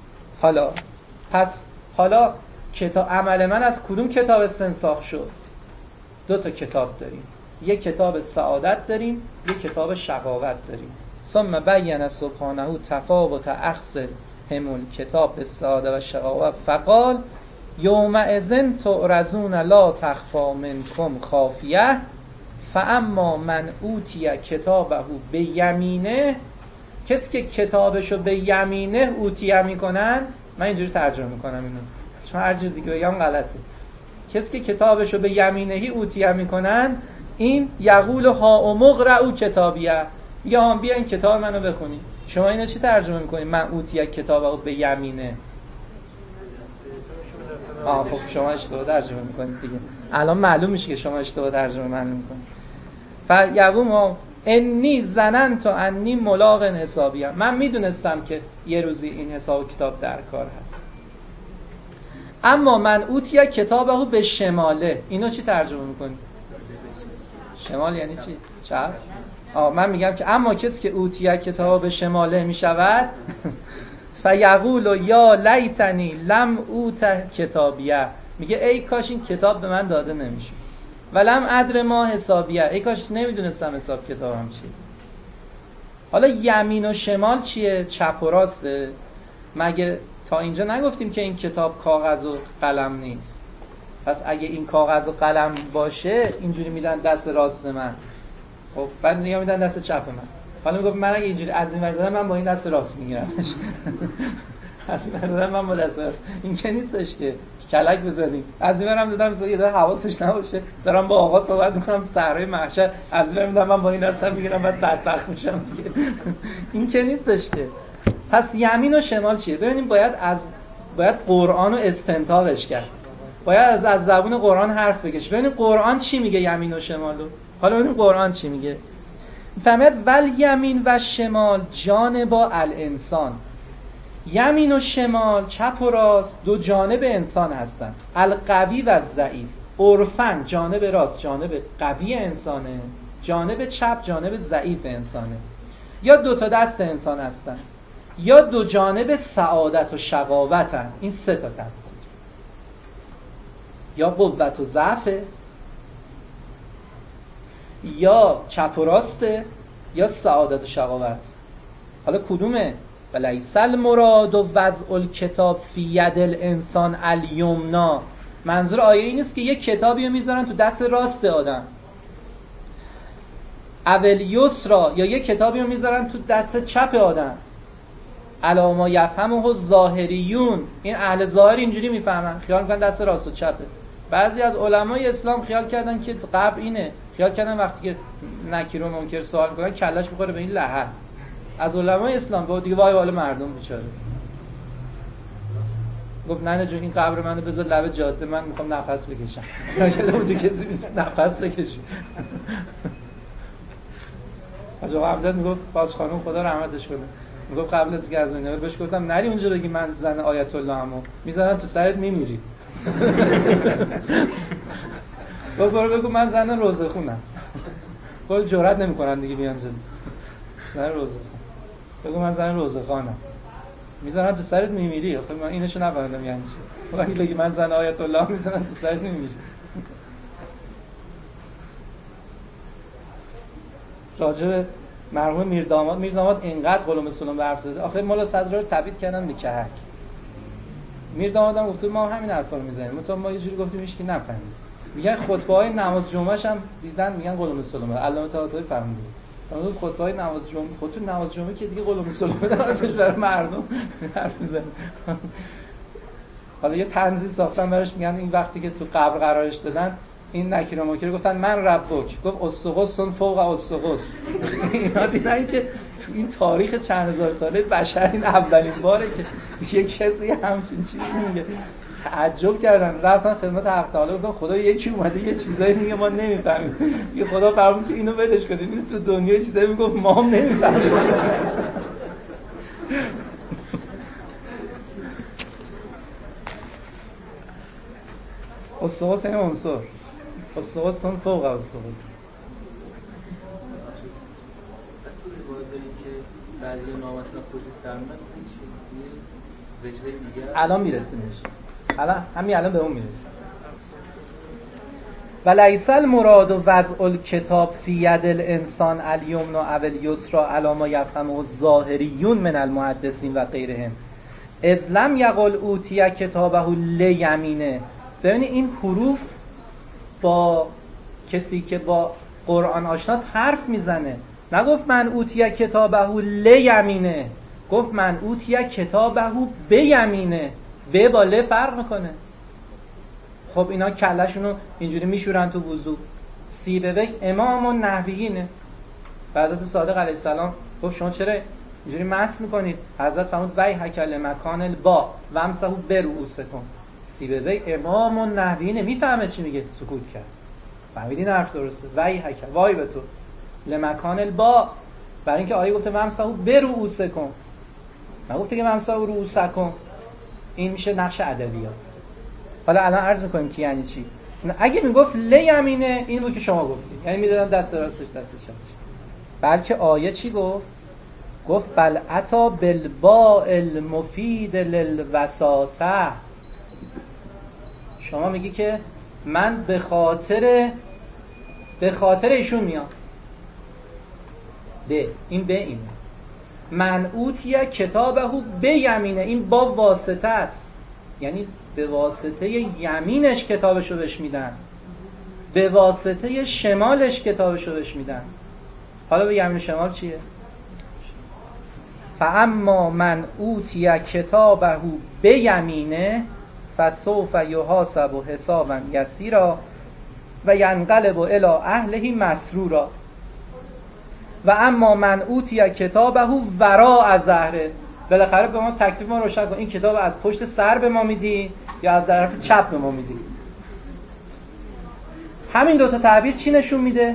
حالا کتاب عمل من از کدوم کتاب استنساخ شد؟ دو تا کتاب داریم، یک کتاب سعادت داریم، یک کتاب شقاوت داریم. ثم بینا سبحانه تفاوت اخذ همون کتاب السعاده و شقاوت فقال یومئذ تعرضون لا تخفی منکم خافیه فاما من اوتی کتابه به یمینه. کسی که کتابشو به یمینه اوتیه میکنن، من اینجوری ترجمه میکنم اینو چون هر جور دیگه بگم غلطه. کسی که کتابشو به یمینهی اوتیه میکنن، این یقول ها مقرؤ کتابیه، یا هم بیاین کتاب منو بخونید. شما اینو چی ترجمه میکنید؟ من اوتیه کتابو به یمینه. خب شما اشتباه ترجمه میکنید دیگه. الان معلوم میشه که شما اشتباه ترجمه میکنید. فیقوم انی ظننت انی ملاق حسابیه، من میدونستم که یه روزی این حساب کتاب در کار هست. اما من اوتیه کتابه به شماله، اینو چی ترجمه میکنید؟ شمال یعنی چی؟ چپ؟ من میگم که اما کسی که اوتیه کتاب به شماله میشود فیقول یا لیتنی لم اوت کتابیه، میگه ای کاش این کتاب به من داده نمیشه. ولم ادر ما حسابیه، ای کاش نمیدونستم حساب کتابم چیه. حالا یمین و شمال چیه؟ چپ و راسته؟ مگه تا اینجا نگفتیم که این کتاب کاغذ و قلم نیست؟ پس اگه این کاغذ و قلم باشه اینجوری میدن دست راست من، خب بعد نگاه میدن دست چپ من. حالا میگم من اگه اینجوری از این ور دادم من با این دست راست میگیرم از این ور دادم من با دست راست. این که نیستش که کلک بزنیم. از این ورم دادم مثلا یه ذره حواسش نباشه دارم با آقا صحبت میکنم تو صحرای محشر، از این ور میدم من با این دستم میگیرم بعد بدبخت میشم. این که نیستش که. پس یمین و شمال چیه؟ ببینیم باید قرآن رو استنتاقش کرد. باید از زبون قرآن حرف بکش. ببینیم قرآن چی میگه یمین و شمال رو. حالا ببینیم قرآن چی میگه. فهمید ول یمین و شمال جانبا الانسان. یمین و شمال، چپ و راست، دو جانب انسان هستن. القوی و ضعیف. عرفاً جانب راست جانب قوی انسانه، جانب چپ جانب ضعیف انسانه. یا دو تا دست انسان هستن، یا دو جانب سعادت و شقاوتن. این سه تا تفسیر. یا قوت و ضعف، یا چپ و راسته، یا سعادت و شقاوت. حالا کدومه؟ ولیس المراد و وضع الکتاب فی ید الانسان الیمنا. منظور آیه این است که یک کتابی رو میذارن تو دست راست آدم، اول یسرا، یا یک کتابی رو میذارن تو دست چپ آدم. علی ما یفهمه الظاهریون، این اهل ظاهر اینجوری میفهمن، خیال میکنن دست راست و چپه. بعضی از علمای اسلام خیال کردن که قبل اینه، خیال کردن وقتی که نکیر و منکر سوال میکنن کلش میخوره به این لحد. از علمای اسلام گفت دیگه وای والا مردم بیچاره. گفت نه جون این قبر منو بذار لب جاده، من میخوام نفس بکشم. نشده اونجا کسی نفس بکشه. از آقا حمزت میگفت باز خانم خدا رحمتش کنه، میگفت قبل از که از اون بهش گفتم نری اونجا بگی من زن آیت الله همو میزنن تو سرت میمیری. گفت برو بگو من زن روزه خونم. گفت جرئت نمیکنن دیگه بیان جلو. زن روزه خون. بگو من زن روزه خانم. میزنن تو سرت میمیری. آخه من اینشو نفهمیدم یعنی چی. ولی بگی من زن آیت الله میزنن تو سرت میمیری. راجع مرحوم میرداماد اینقدر قلم سلام حرف زده. آخه مولا صدرا رو تبعید کردن به کهک. میرداماد هم گفت ما همین حرفا رو میزنیم. ما یه جوری گفتیم هیچ کی نفهمید. میگن خطبه‌های نماز جمعه‌ش هم دیدن میگن قلم سلام. علامه طباطبایی فهمید. اون خطبه‌های نماز جمعه، خطبه نماز جمعه که دیگه قلم سلام دارتش برای مردم حرف میزنه. حالا یه طنزی ساختن براش، میگن این وقتی که تو قبر قرارش دادن این نکیر و منکر گفتن من ربک، گفت اسقسن فوق اسقس. اینا دیدن که تو این تاریخ چند هزار ساله بشر این اولین باره که یک کسی همچین چیزی میگه. تعجب کردن، رفتن خدمت حق تعالی گفتن خدا یکی اومده یه چیزایی میگه ما نمیفهمیم. یه خدا فرمود که اینو ولش کنید، این تو دنیا چیزایی میگفت ما هم نمیفهمیم. اسقس این عنصر اسقس سن فوق اسقس. الان میرسیمش، الان به اون میرسیم. ولیس المراد و وضع الکتاب فی ید الانسان الیمنا اول یسرا علی ما یفهمه الظاهریون من المحدثین و غیرهم اذ لم یقل اوتی کتابه لیمینه. ببینید این حروف با کسی که با قرآن آشناست حرف میزنه. نگفت من اوتی کتابه لیمینه، گفت من اوتی کتابه بیمینه. به با ل فرق میکنه. خب اینا کله‌شونو اینجوری میشورن تو وضو. سیبویه امام النحویینه. حضرت صادق علیه السلام گفت شما چرا اینجوری مس میکنید؟ حضرت فرمود ویحک لمکان البا وامسحوا برؤوسکم. سیبویه امام النحویینه، میفهمه چی میگه، سکوت کرد. فهمیدین حرف درسته؟ ویحک، وای به تو، لمکان البا، برای اینکه آیه گفته وامسحوا برؤوسکم، نگفته که وامسحوا رؤوسکم. این میشه نقش ادبیات. حالا الان عرض میکنیم که یعنی چی. اگه میگفت لیمینه، این بود که شما گفتید، یعنی میدادن دست راستش دست چپش. بلکه آیه چی گفت؟ گفت بل اتا بالباء المفید للوساطه. شما میگی که من به خاطر ایشون میام. این من اوتیه کتابه به یمینه، این با واسطه است، یعنی به واسطه یمینش کتابشو بهش میدن، به واسطه شمالش کتابشو بهش میدن. حالا به یمین شمال چیه؟ فاما من اوتیه کتابه به یمینه فسوف یحاسب حسابا یسیرا و ینقلب الی اهله مسرورا و اما من اوتیه کتابه وراء ظهره. بالاخره به ما تکلیف ما روشن کن، این کتاب از پشت سر به ما میدی یا از طرف چپ به ما میدی؟ همین دوتا تعبیر چی نشون میده؟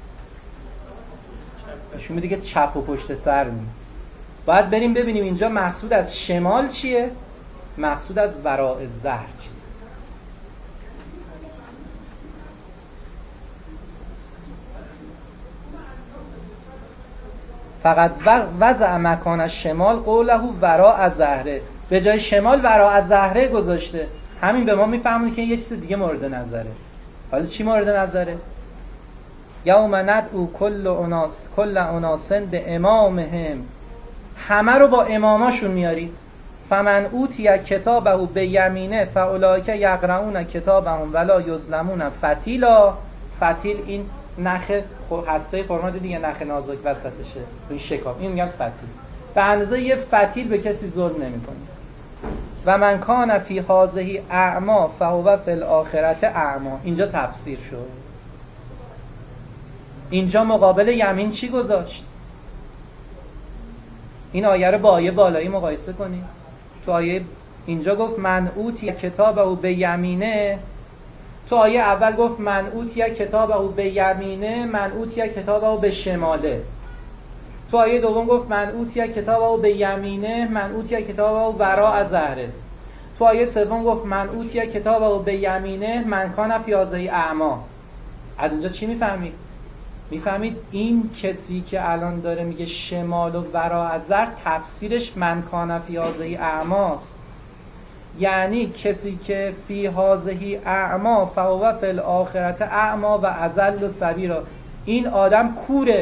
نشون میده که چپ و پشت سر نیست. باید بریم ببینیم اینجا مقصود از شمال چیه، مقصود از وراء ظهر چیه. فقط وضع مکان الشمال قوله وراء ظهره، به جای شمال وراء ظهره گذاشته. همین به ما میفهمونه که یه چیز دیگه مورد نظره. حالا چی مورد نظره؟ یوم ندعو کل اناس به امامهم، همه رو با اماماشون میاری. فمن اوتی کتابه به یمینه فاولئک یقرؤون کتابهم ولا یظلمون فتیلا. فتیل این نخ هسته خرما دیگه، نخ نازک وسطشه، این شکاف، این میگن فتیل. به اندازه یه فتیل به کسی ظلم نمی‌کنه. و من کان فی هذه اعما فهو فی الاخرة اعما. اینجا تفسیر شد. اینجا مقابل یمین چی گذاشت؟ این آیه رو با آیه بالایی مقایسه کنید. تو آیه اینجا گفت من اوتی کتابه به یمینه، تو آیه اول گفت من اوتی کتابه به یمینه، من اوتی کتابه به شماله. تو آیه دوم گفت من اوتی کتابه به یمینه، من اوتی کتابه وراء ظهره. تو آیه سوم گفت من اوتی کتابه به یمینه من کان فی هذه اعما. از اینجا چی میفهمید؟ میفهمید این کسی که الان داره میگه شمال و وراء ظهر، تفسیرش من کان فی هذه اعماست. یعنی کسی که فی هذه اعما فهو فی الاخرة اعما و اضل سبیلا. این آدم کوره،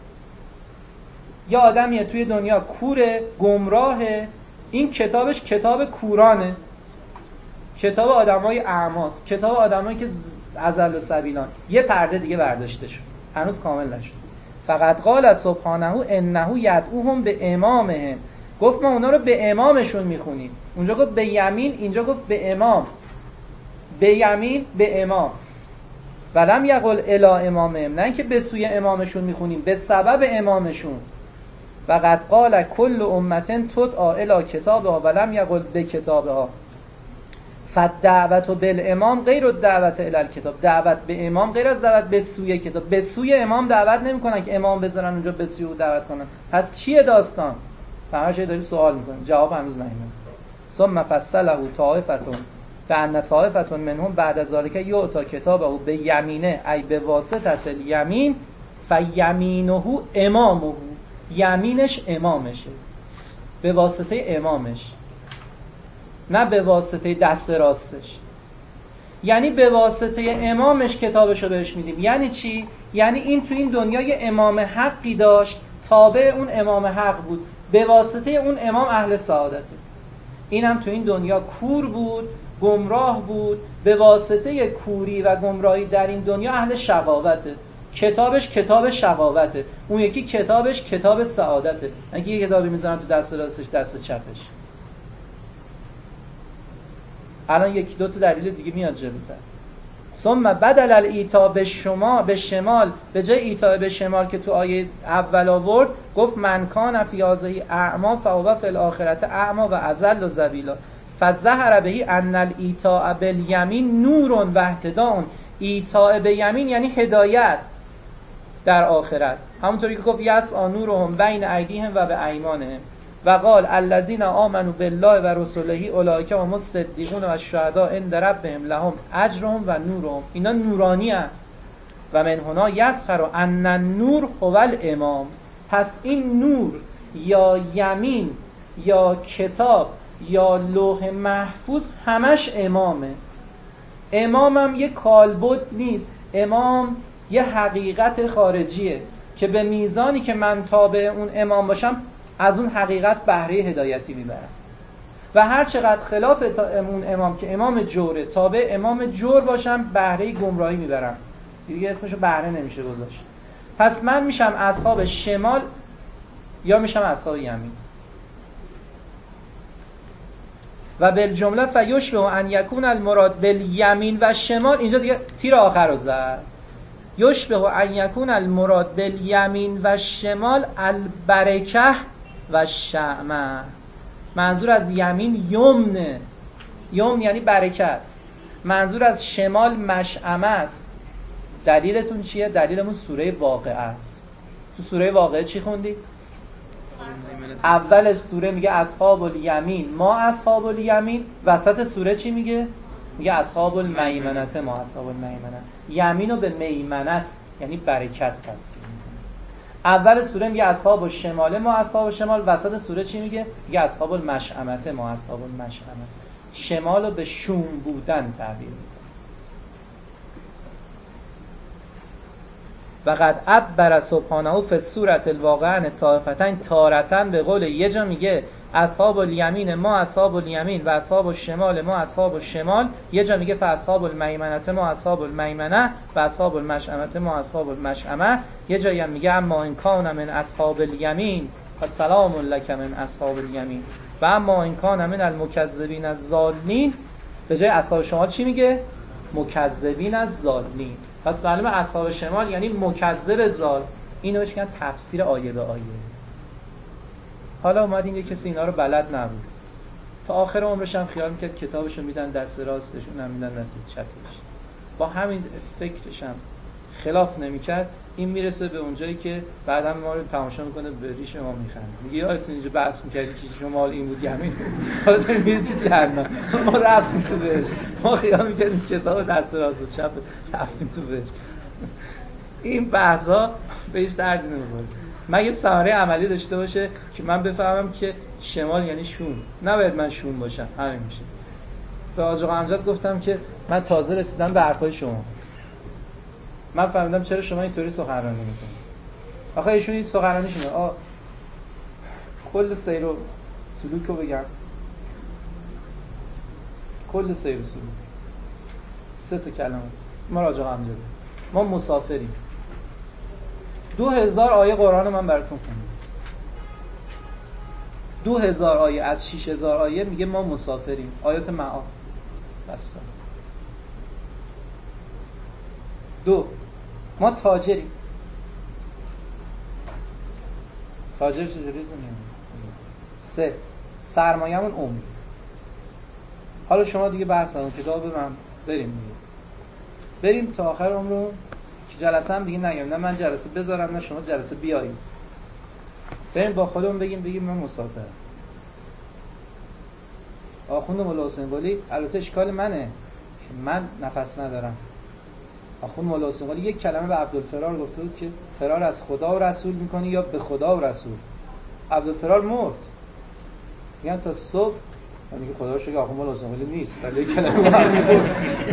یا آدمیه توی دنیا کوره، گمراهه. این کتابش کتاب کورانه، کتاب آدمای اعماست، کتاب آدمایی که اضل سبیلان. یه پرده دیگه برداشته شد، هنوز کامل نشد. فقط قال سبحانه انه یدعوهم به امامهم. گفت ما اونا رو به امامشون میخونیم. اونجا گفت به یمین، اینجا گفت به امام. به یمین به امام. ولم یقل الی امامهم، نه اینکه به سوی امامشون میخونیم، به سبب امامشون. وقد قال کل امت تدعى الی کتابها ولم یقل به کتابها. فالدعوت بالامام غیر الدعوت الی الکتاب. دعوت به امام غیر از دعوت به سوی کتاب. به سوی امام دعوت نمیکنن که امام بذارن اونجا به سوی دعوت کنن. پس چیه داستان؟ همش داری سوال میکنیم، جواب هنوز نیومده. ثم فصله طائفتون بان طائفتون منهم بعد از ذلك یعطى کتابه به یمینه ای به واسطه الیمین فیمینه امامه. یمینش امامشه، به واسطه امامش، نه به واسطه دست راستش. یعنی به واسطه امامش کتابشو بهش میدیم. یعنی چی؟ یعنی این تو این دنیا یه امام حقی داشت، تابع اون امام حق بود، به واسطه اون امام اهل سعادته. اینم تو این دنیا کور بود، گمراه بود، به واسطه کوری و گمراهی در این دنیا اهل شقاوته. کتابش کتاب شقاوته، اون یکی کتابش کتاب سعادته. اگه یه کتابی میذارن تو دست راستش دست چپش. الان یکی دو تا دلیل دیگه میاد جلوتر. ثم بدل الایتاء به شمال به جای ایتاء به شمال که تو آیه اول آورد گفت من کان فی هذه اعما فهو فی الاخره اعما و اضل و ذلیلا فظهر به ان الایتاء بالیمین نور و اهتداء. ایتاء به یمین یعنی هدایت در آخرت، همونطوری که گفت یسعی نورهم بین ایدیهم و به ایمانهم و قال الذین آمنوا بالله و رسوله اولئک هم الصدیقون و الشهداء عند ربهم لهم اجرهم و نورهم. اینا نورانی هستند. و من هنا یظهر ان النور هو الامام. پس این نور یا یمین یا کتاب یا لوح محفوظ همش امامه. امامم یه کالبد نیست، امام یه حقیقت خارجیه که به میزانی که من تابع اون امام باشم از اون حقیقت بهره هدایتی میبرم و هر چقدر خلاف اون امام که امام جوره تابع امام جور باشم بهره گمراهی میبرم، دیگه اسمشو بهره نمیشه گذاشت. پس من میشم اصحاب شمال یا میشم اصحاب یمین. و بالجمله فیشبه ان یکون المراد بالیمین و شمال، اینجا دیگه تیر آخر رو زد، یشبه ان یکون المراد بالیمین و شمال البرکه و شمع. منظور از یمین یمنه، یمن یعنی برکت، منظور از شمال مشعمه است. دلیلتون چیه؟ دلیلمون سوره واقعه است. تو سوره واقعه چی خوندی؟ اول سوره میگه اصحاب الیمین ما اصحاب الیمین، وسط سوره چی میگه؟ میگه اصحاب المیمنه ما اصحاب المیمنه. یمینو به میمنت یعنی برکت تفسیر میکنه. اول سوره میگه اصحاب الشمال ما اصحاب الشمال، وسط سوره چی میگه؟ میگه اصحاب المشأمه ما اصحاب المشأمه. شمالو به شوم بودن تعبیر میکنه. و قد عبر سبحانه فی سوره الواقعه طائفتین تارةً به قول یه جا میگه اصحاب الیمین ما اصحاب الیمین و اصحاب الشمال ما اصحاب الشمال، یه جا میگه فاصحاب المیمنه ما اصحاب المیمنه و اصحاب المشأمه ما اصحاب المشأمه، یه جایی هم میگه اما ان کان من اصحاب الیمین فسلام لک من اصحاب الیمین و اما ان کان من المکذبین الضالین. به جای اصحاب شمال چی میگه؟ مکذبین الضالین. پس معلومه اصحاب شمال یعنی مکذب ضال. اینو بهش میگن تفسیر آیه به آیه. حالا اومدین یه کسی اینا رو بلد نبود، تا آخر عمرش هم خیال میکرد کتابشو میدن دست راستش اونم میدن دست چپش، با همین فکرش هم خلاف نمیکرد. این میرسه به اونجایی که بعد هم ما رو تماشا میکنه به ریش ما میخنده، میگه یادتون اینجا بحث میکردی که شمال این بود یمین، حالا داریم میرید تو جهنم. ما رفتیم تو بهش، ما خیال میکردیم کتاب دست راست و چپ رفتیم تو بهش. این بحثا بهش درد نمیخوره. مگه ثمره عملی داشته باشه که من بفهمم که شمال یعنی شوم، نباید من شوم باشم. همین میشه. به حاج آقا امجد گفتم که من تازه رسیدم به حرفای شما، من فهمیدم چرا شما اینطوری سخنرانی میکنید. آخه ایشون این سخنرانیشونه کل سیر و سلوک رو بگم، کل سیر و سلوک 3 تا کلمه است. ما حاج آقا امجد ما مسافریم. 2000 آیه قرآن من براتون خوندم. 2000 آیه از 6000 آیه میگه ما مسافریم. آیات معاد بس. 2 ما تاجریم. تاجر چجوری زنیم؟ 3 سرمایه‌مون عمر. حالا شما دیگه بحث اون کتاب من بریم تا آخر عمرمون که جلسه هم دیگه نگیم، نه من جلسه بذارم نه شما جلسه بیایید. بریم با خودمون بگیم من مسافرم. آخوند مولا حسین قلی البته اشکال منه که من نفس ندارم. آخوند مولا حسین قلی یک کلمه به عبدالفرار گفته بود که فرار از خدا و رسول میکنی یا به خدا و رسول. عبدالفرار مرد، میگن تا صبح میگه خدا رو شکر آخوند مولا حسین قلی نیست، ولی یک کلمه بود.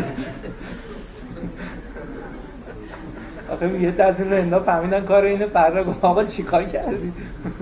آخه یه دست این رندا فهمیدن کار اینه، فردا گفت آقا چیکار کردی؟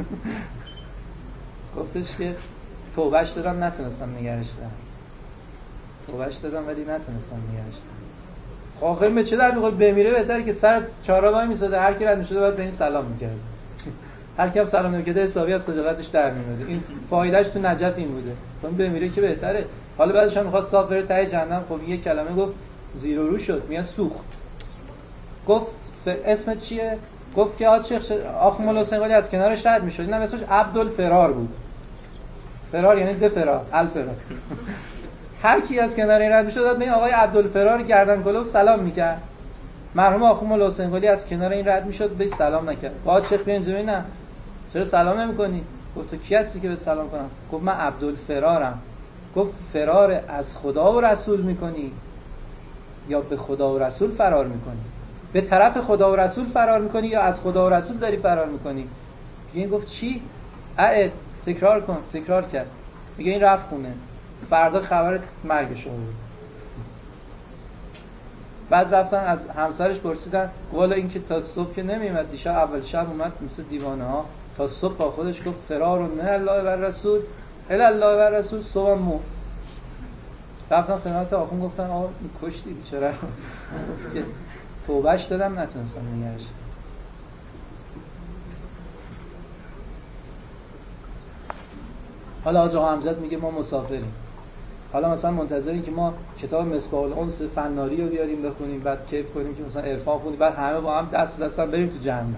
گفتش که توبهش دادم نتونستم نگرش دارم. توبهش دادم ولی نتونستم نگرش دارم. آخر به چه در میخواد؟ بمیره بهتره که سر چهارراه وای میساده، هر کی رد میشده باید به این سلام میکرد. هر کی هم سلام نمی‌کرده حسابی از خجالتش در میاد. این فایدهش تو نجات این بوده. اون بمیره که بهتره. حالا بعدش هم می‌خواد صاف بره ته جهنم. خب یه کلمه گفت زیر و رو شد، میاد سوخت. گفت اسم چیه؟ گفت که آخ مولا حسین قلی از کنارش رد می‌شد. اینم اسمش عبدالفرار بود. فرار یعنی دفرار، الفرار. هر کی از کنار این رد می‌شد داد به آقای عبدالفرار گردن کلوف سلام می‌کرد. مرحوم آخوند مولا حسین قلی از کنار این رد می‌شد بهش سلام نکرد. آقا شیخ بنجامین نه. چرا سلام نمی‌کنی؟ گفت تو کی هستی که به سلام کنم؟ گفت من عبدالفرارم. گفت فرار از خدا و رسول می‌کنی یا به خدا و رسول فرار می‌کنی؟ به طرف خدا و رسول فرار می‌کنی یا از خدا و رسول داری فرار می‌کنی؟ این گفت چی؟ عید تکرار کن. تکرار کرد. میگه این رفت خونه. فردا خبر مرگش آورد. بعد رفتن از همسرش پرسیدن والا این که تا صبح که نمیومد، دیشب اول شب اومد مثل دیوانه ها تا صبح با خودش گفت فرار من الله و رسول الی الله و رسول صبح مو. رفتن خدمت آخوند گفتن آقا کشتی چرا؟ که توبهش دادم نتونستم نگرش. حالا آقا حمزت میگه ما مسافریم. حالا مثلا منتظریم که ما کتاب مصباح الانس فناری رو بیاریم بخونیم بعد کیف کنیم که مثلا عرفان خونیم بعد همه با هم دست هم بریم تو جهنم.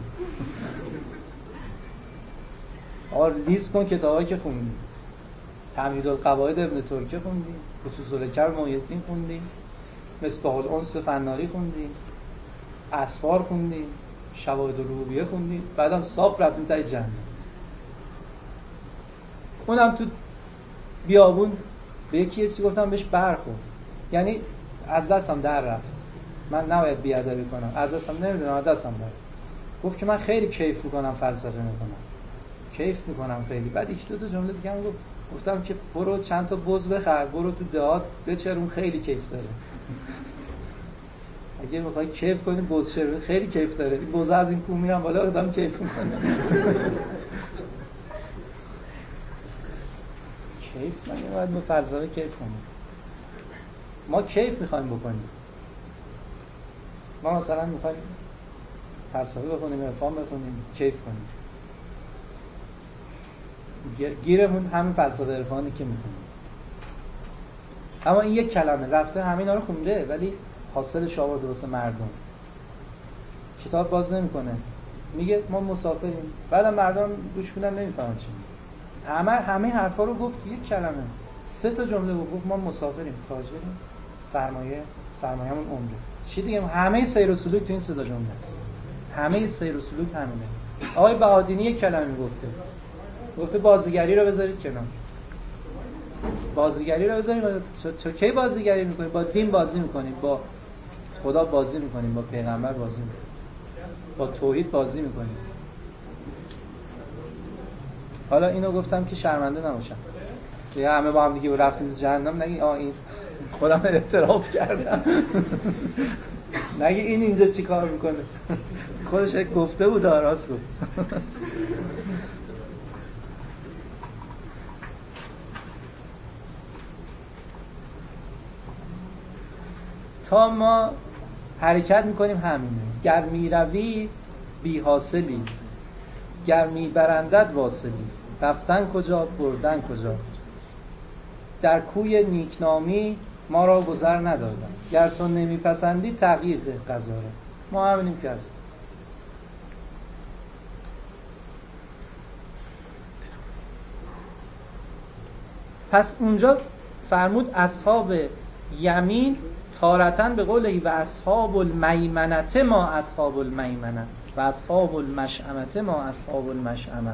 آقا لیست کن کتابایی که خوندیم. تمهید القواعد ابن ترکه خوندیم، خصوص الکر محی‌الدین خوندیم، مصباح الانس فناری خوندیم، اسفار خوندیم، شواهد الربوبیه خوندیم، بعدم صاف رفتیم تا جهنم. اونم تو بیابون به یکی چیزی گفتم بهش برخورد، یعنی از دستم در رفت. من نباید بیادبی کنم، از دستم نمیدونم از دستم در گفت که من خیلی کیف میکنم فلسفه میکنم، کیف میکنم خیلی. بعد یک دو تا جمله دیگه هم گفتم که برو چند تا بز بخر، برو تو دهات بچرون، خیلی کیف داره. اگه میخوای کیف کنی بز چرون خیلی کیف داره. این بز از این کوه میرن بالا آدم کیف میکنه. کیف من باید با فلسفه کیف کنیم. ما کیف میخوایم بکنیم. ما مثلا میخوایم فلسفه بخونیم، عرفان بخونیم، کیف کنیم. گیرمون همین فلسفه عرفانی که میخونیم. اما این یک کلمه رفته همینا رو خونده ولی حاصلش آورده واسه مردم. کتاب باز نمیکنه. میگه ما مسافریم. بعدم مردم گوش کنن نمیفهمن چی میگه. همه حرفا رو گفت یک کلمه. 3 تا جمله گفت ما مسافریم، تاجریم، سرمایه‌مون عمره. چی دیگه؟ همه سیر و سلوک تو این 3 تا جمله است. همه سیر و سلوک همینه. آقای بهادینی یک کلمه گفته بازیگری رو بذارید کنار. بازیگری رو بذارید. تو کی بازیگری می‌کنی؟ با دین بازی می‌کنی، با خدا بازی می‌کنی، با پیغمبر بازی می‌کنی، با توحید بازی می‌کنی. حالا اینو گفتم که شرمنده نباشم. دیگه همه با هم دیگه رفتیم تو جهنم نگی این خودم اعتراف کردم. نگی این اینجا چی کار میکنه. خودش یک گفته بود راست بود. تا ما حرکت میکنیم همینه. گر میروی بی حاصلی، گر میبرندت واصلی، رفتن کجا بردن کجا. در کوی نیکنامی ما را گذر ندادن، گر تو نمیپسندی تغییر ده قضا را. ما همینیم که هست. پس اونجا فرمود اصحاب یمین تارتن به قول ای و اصحاب المیمنت ما اصحاب المیمنه و اصحاب المشأمه ما اصحاب المشأمه.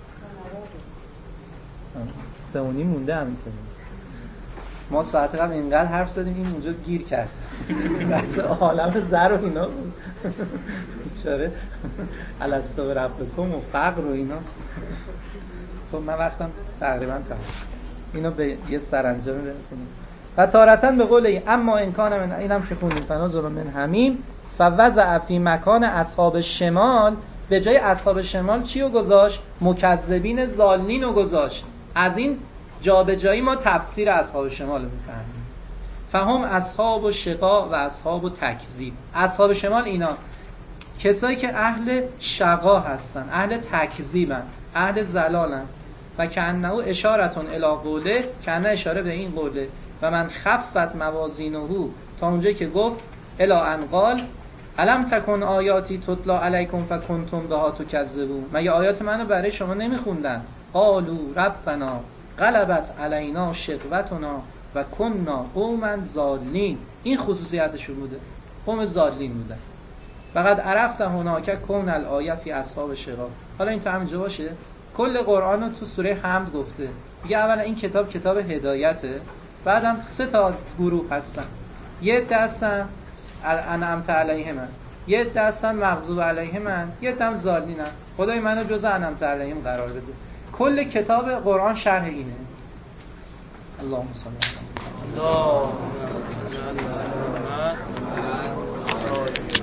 3:30 مونده همینطوری. ما ساعت قبل اینقدر حرف زدیم این اونجا گیر کرد. بحث عالم زر و اینا بود. بیچاره الستو ربکم و فقر و اینا. خب من وقتم تقریبا تمام. اینو به یه سرانجام برسونیم. و تارتن به قول ای اما امکان من اینم که خوندیم فنازل من همیم فوضع فی مکان اصحاب شمال. به جای اصحاب شمال چی رو گذاشت؟ مکذبین ضالین رو گذاشت. از این جابجایی ما تفسیر اصحاب شمال رو می‌فهمیم. فهم اصحاب شقاق و اصحاب تکذیب. اصحاب شمال اینا کسایی که اهل شقا هستن، اهل تکذیبن، اهل ضلالن. و کأنه اشارتون الی قوله، کأنه اشاره به این قوله و من خفت موازینه، تا اونجایی که گفت الی ان قال الم تکن آیاتی تتلا علیکم فکنتم بها تکذبون، مگه آیات منو برای شما نمیخوندن؟ قالوا ربنا غلبت علینا شقوتنا و کنا قوما ضالین. این خصوصیتشون بوده، قوم ضالین بودن. فقط عرفت هناک کون الآیه فی اصحاب شقاق. حالا این تو همینجا باشه، کل قرآن رو تو سوره حمد گفته. میگه اولا این کتاب هدایته، بعدم 3 تا گروه هستن. یه دستن انعمت علیهم، یه دستن مغضوب علیهم، یه دم ضالینن. خدای منو جز انعمت علیهم قرار بده. کل کتاب قرآن شرح اینه. اللهم صل علی محمد.